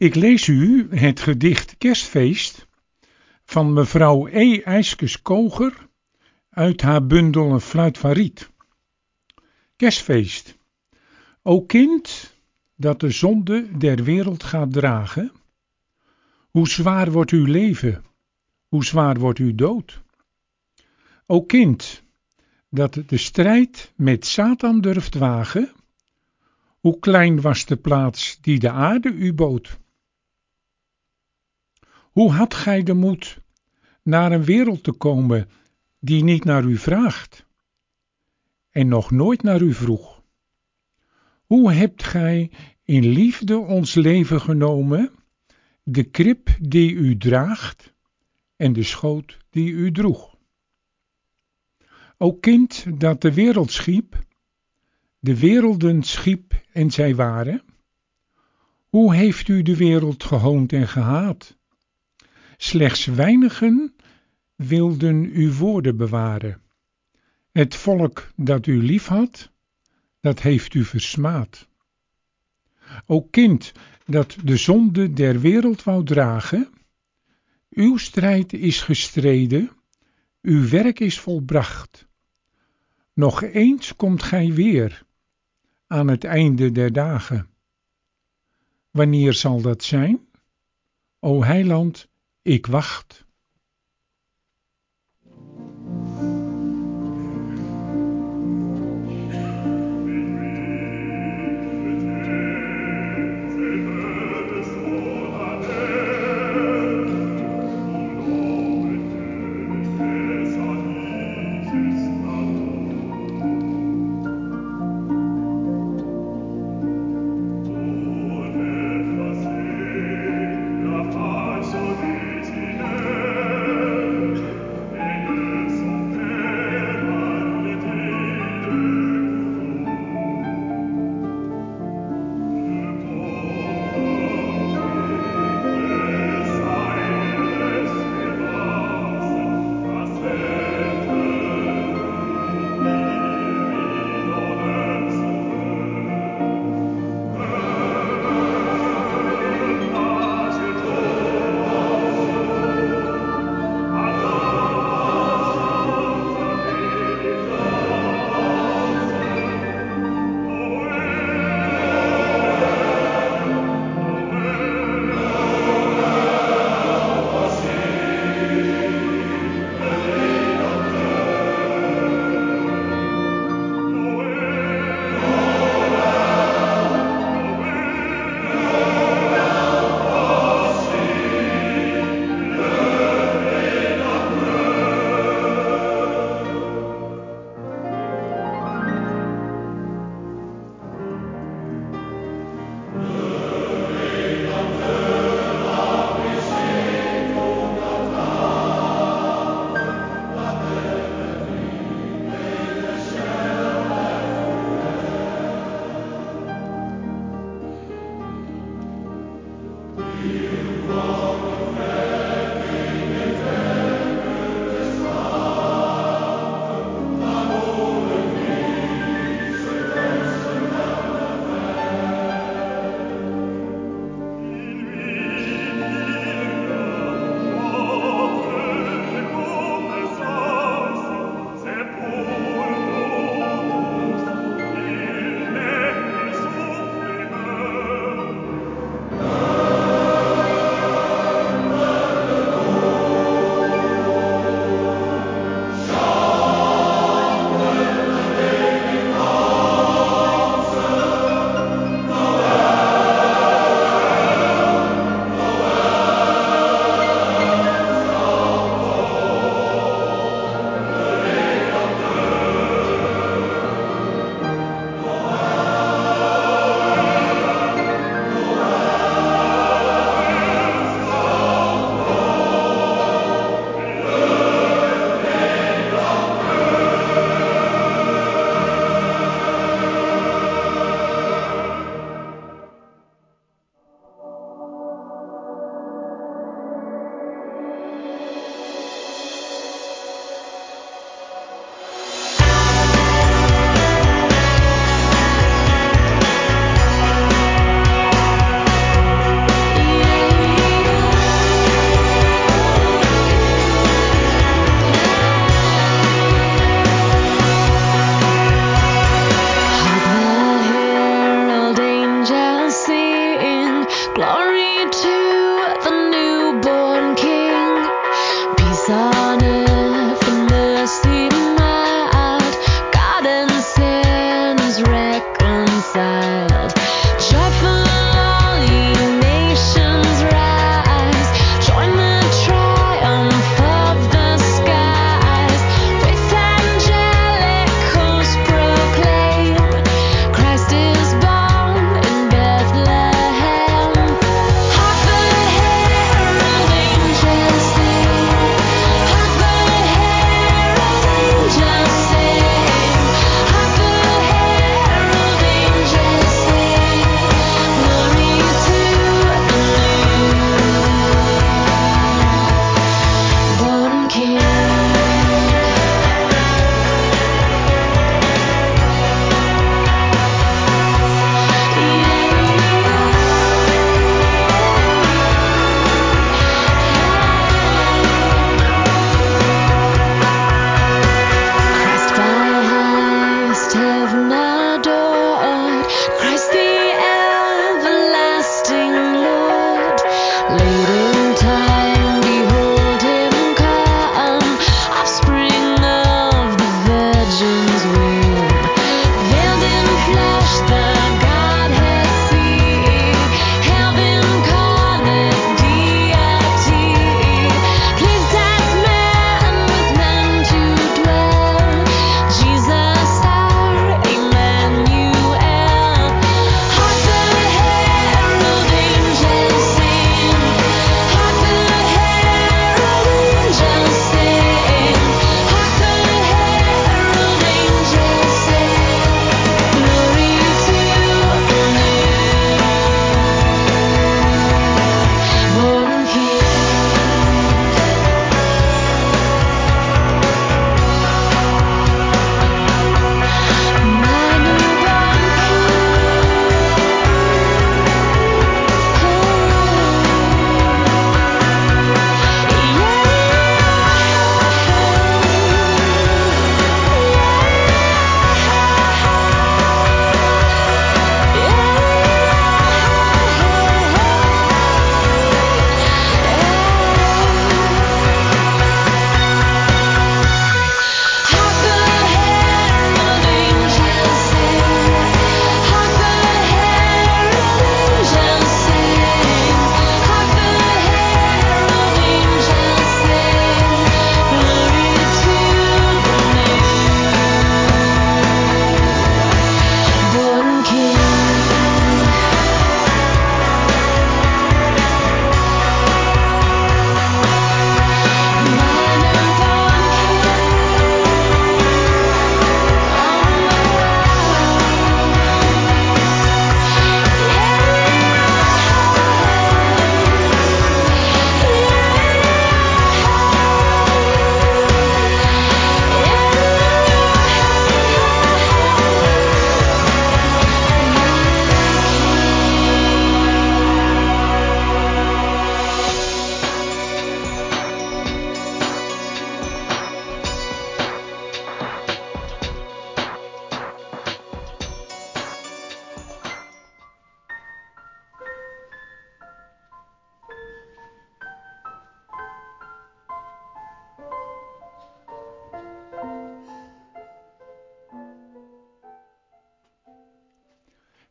Ik lees u het gedicht Kerstfeest van mevrouw E. IJskes-Koger uit haar bundel Een fluit van riet. Kerstfeest. O kind dat de zonde der wereld gaat dragen, hoe zwaar wordt uw leven, hoe zwaar wordt uw dood. O kind dat de strijd met Satan durft wagen, hoe klein was de plaats die de aarde u bood. Hoe had gij de moed naar een wereld te komen die niet naar u vraagt en nog nooit naar u vroeg? Hoe hebt gij in liefde ons leven genomen, de krib die u draagt en de schoot die u droeg? O kind dat de wereld schiep, de werelden schiep en zij waren, hoe heeft u de wereld gehoond en gehaat? Slechts weinigen wilden uw woorden bewaren. Het volk dat u liefhad, dat heeft u versmaad. O kind dat de zonde der wereld wou dragen, uw strijd is gestreden, uw werk is volbracht. Nog eens komt gij weer aan het einde der dagen. Wanneer zal dat zijn? O Heiland, ik wacht. La pace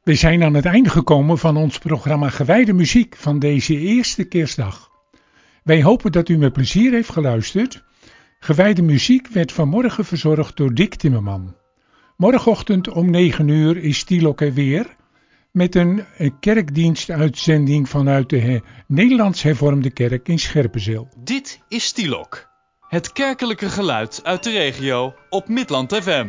We zijn aan het einde gekomen van ons programma Gewijde Muziek van deze eerste kerstdag. Wij hopen dat u met plezier heeft geluisterd. Gewijde Muziek werd vanmorgen verzorgd door Dick Timmerman. Morgenochtend om 9 uur is Stielok er weer met een kerkdienstuitzending vanuit de Nederlands Hervormde Kerk in Scherpenzeel. Dit is Stielok, het kerkelijke geluid uit de regio op Midland FM.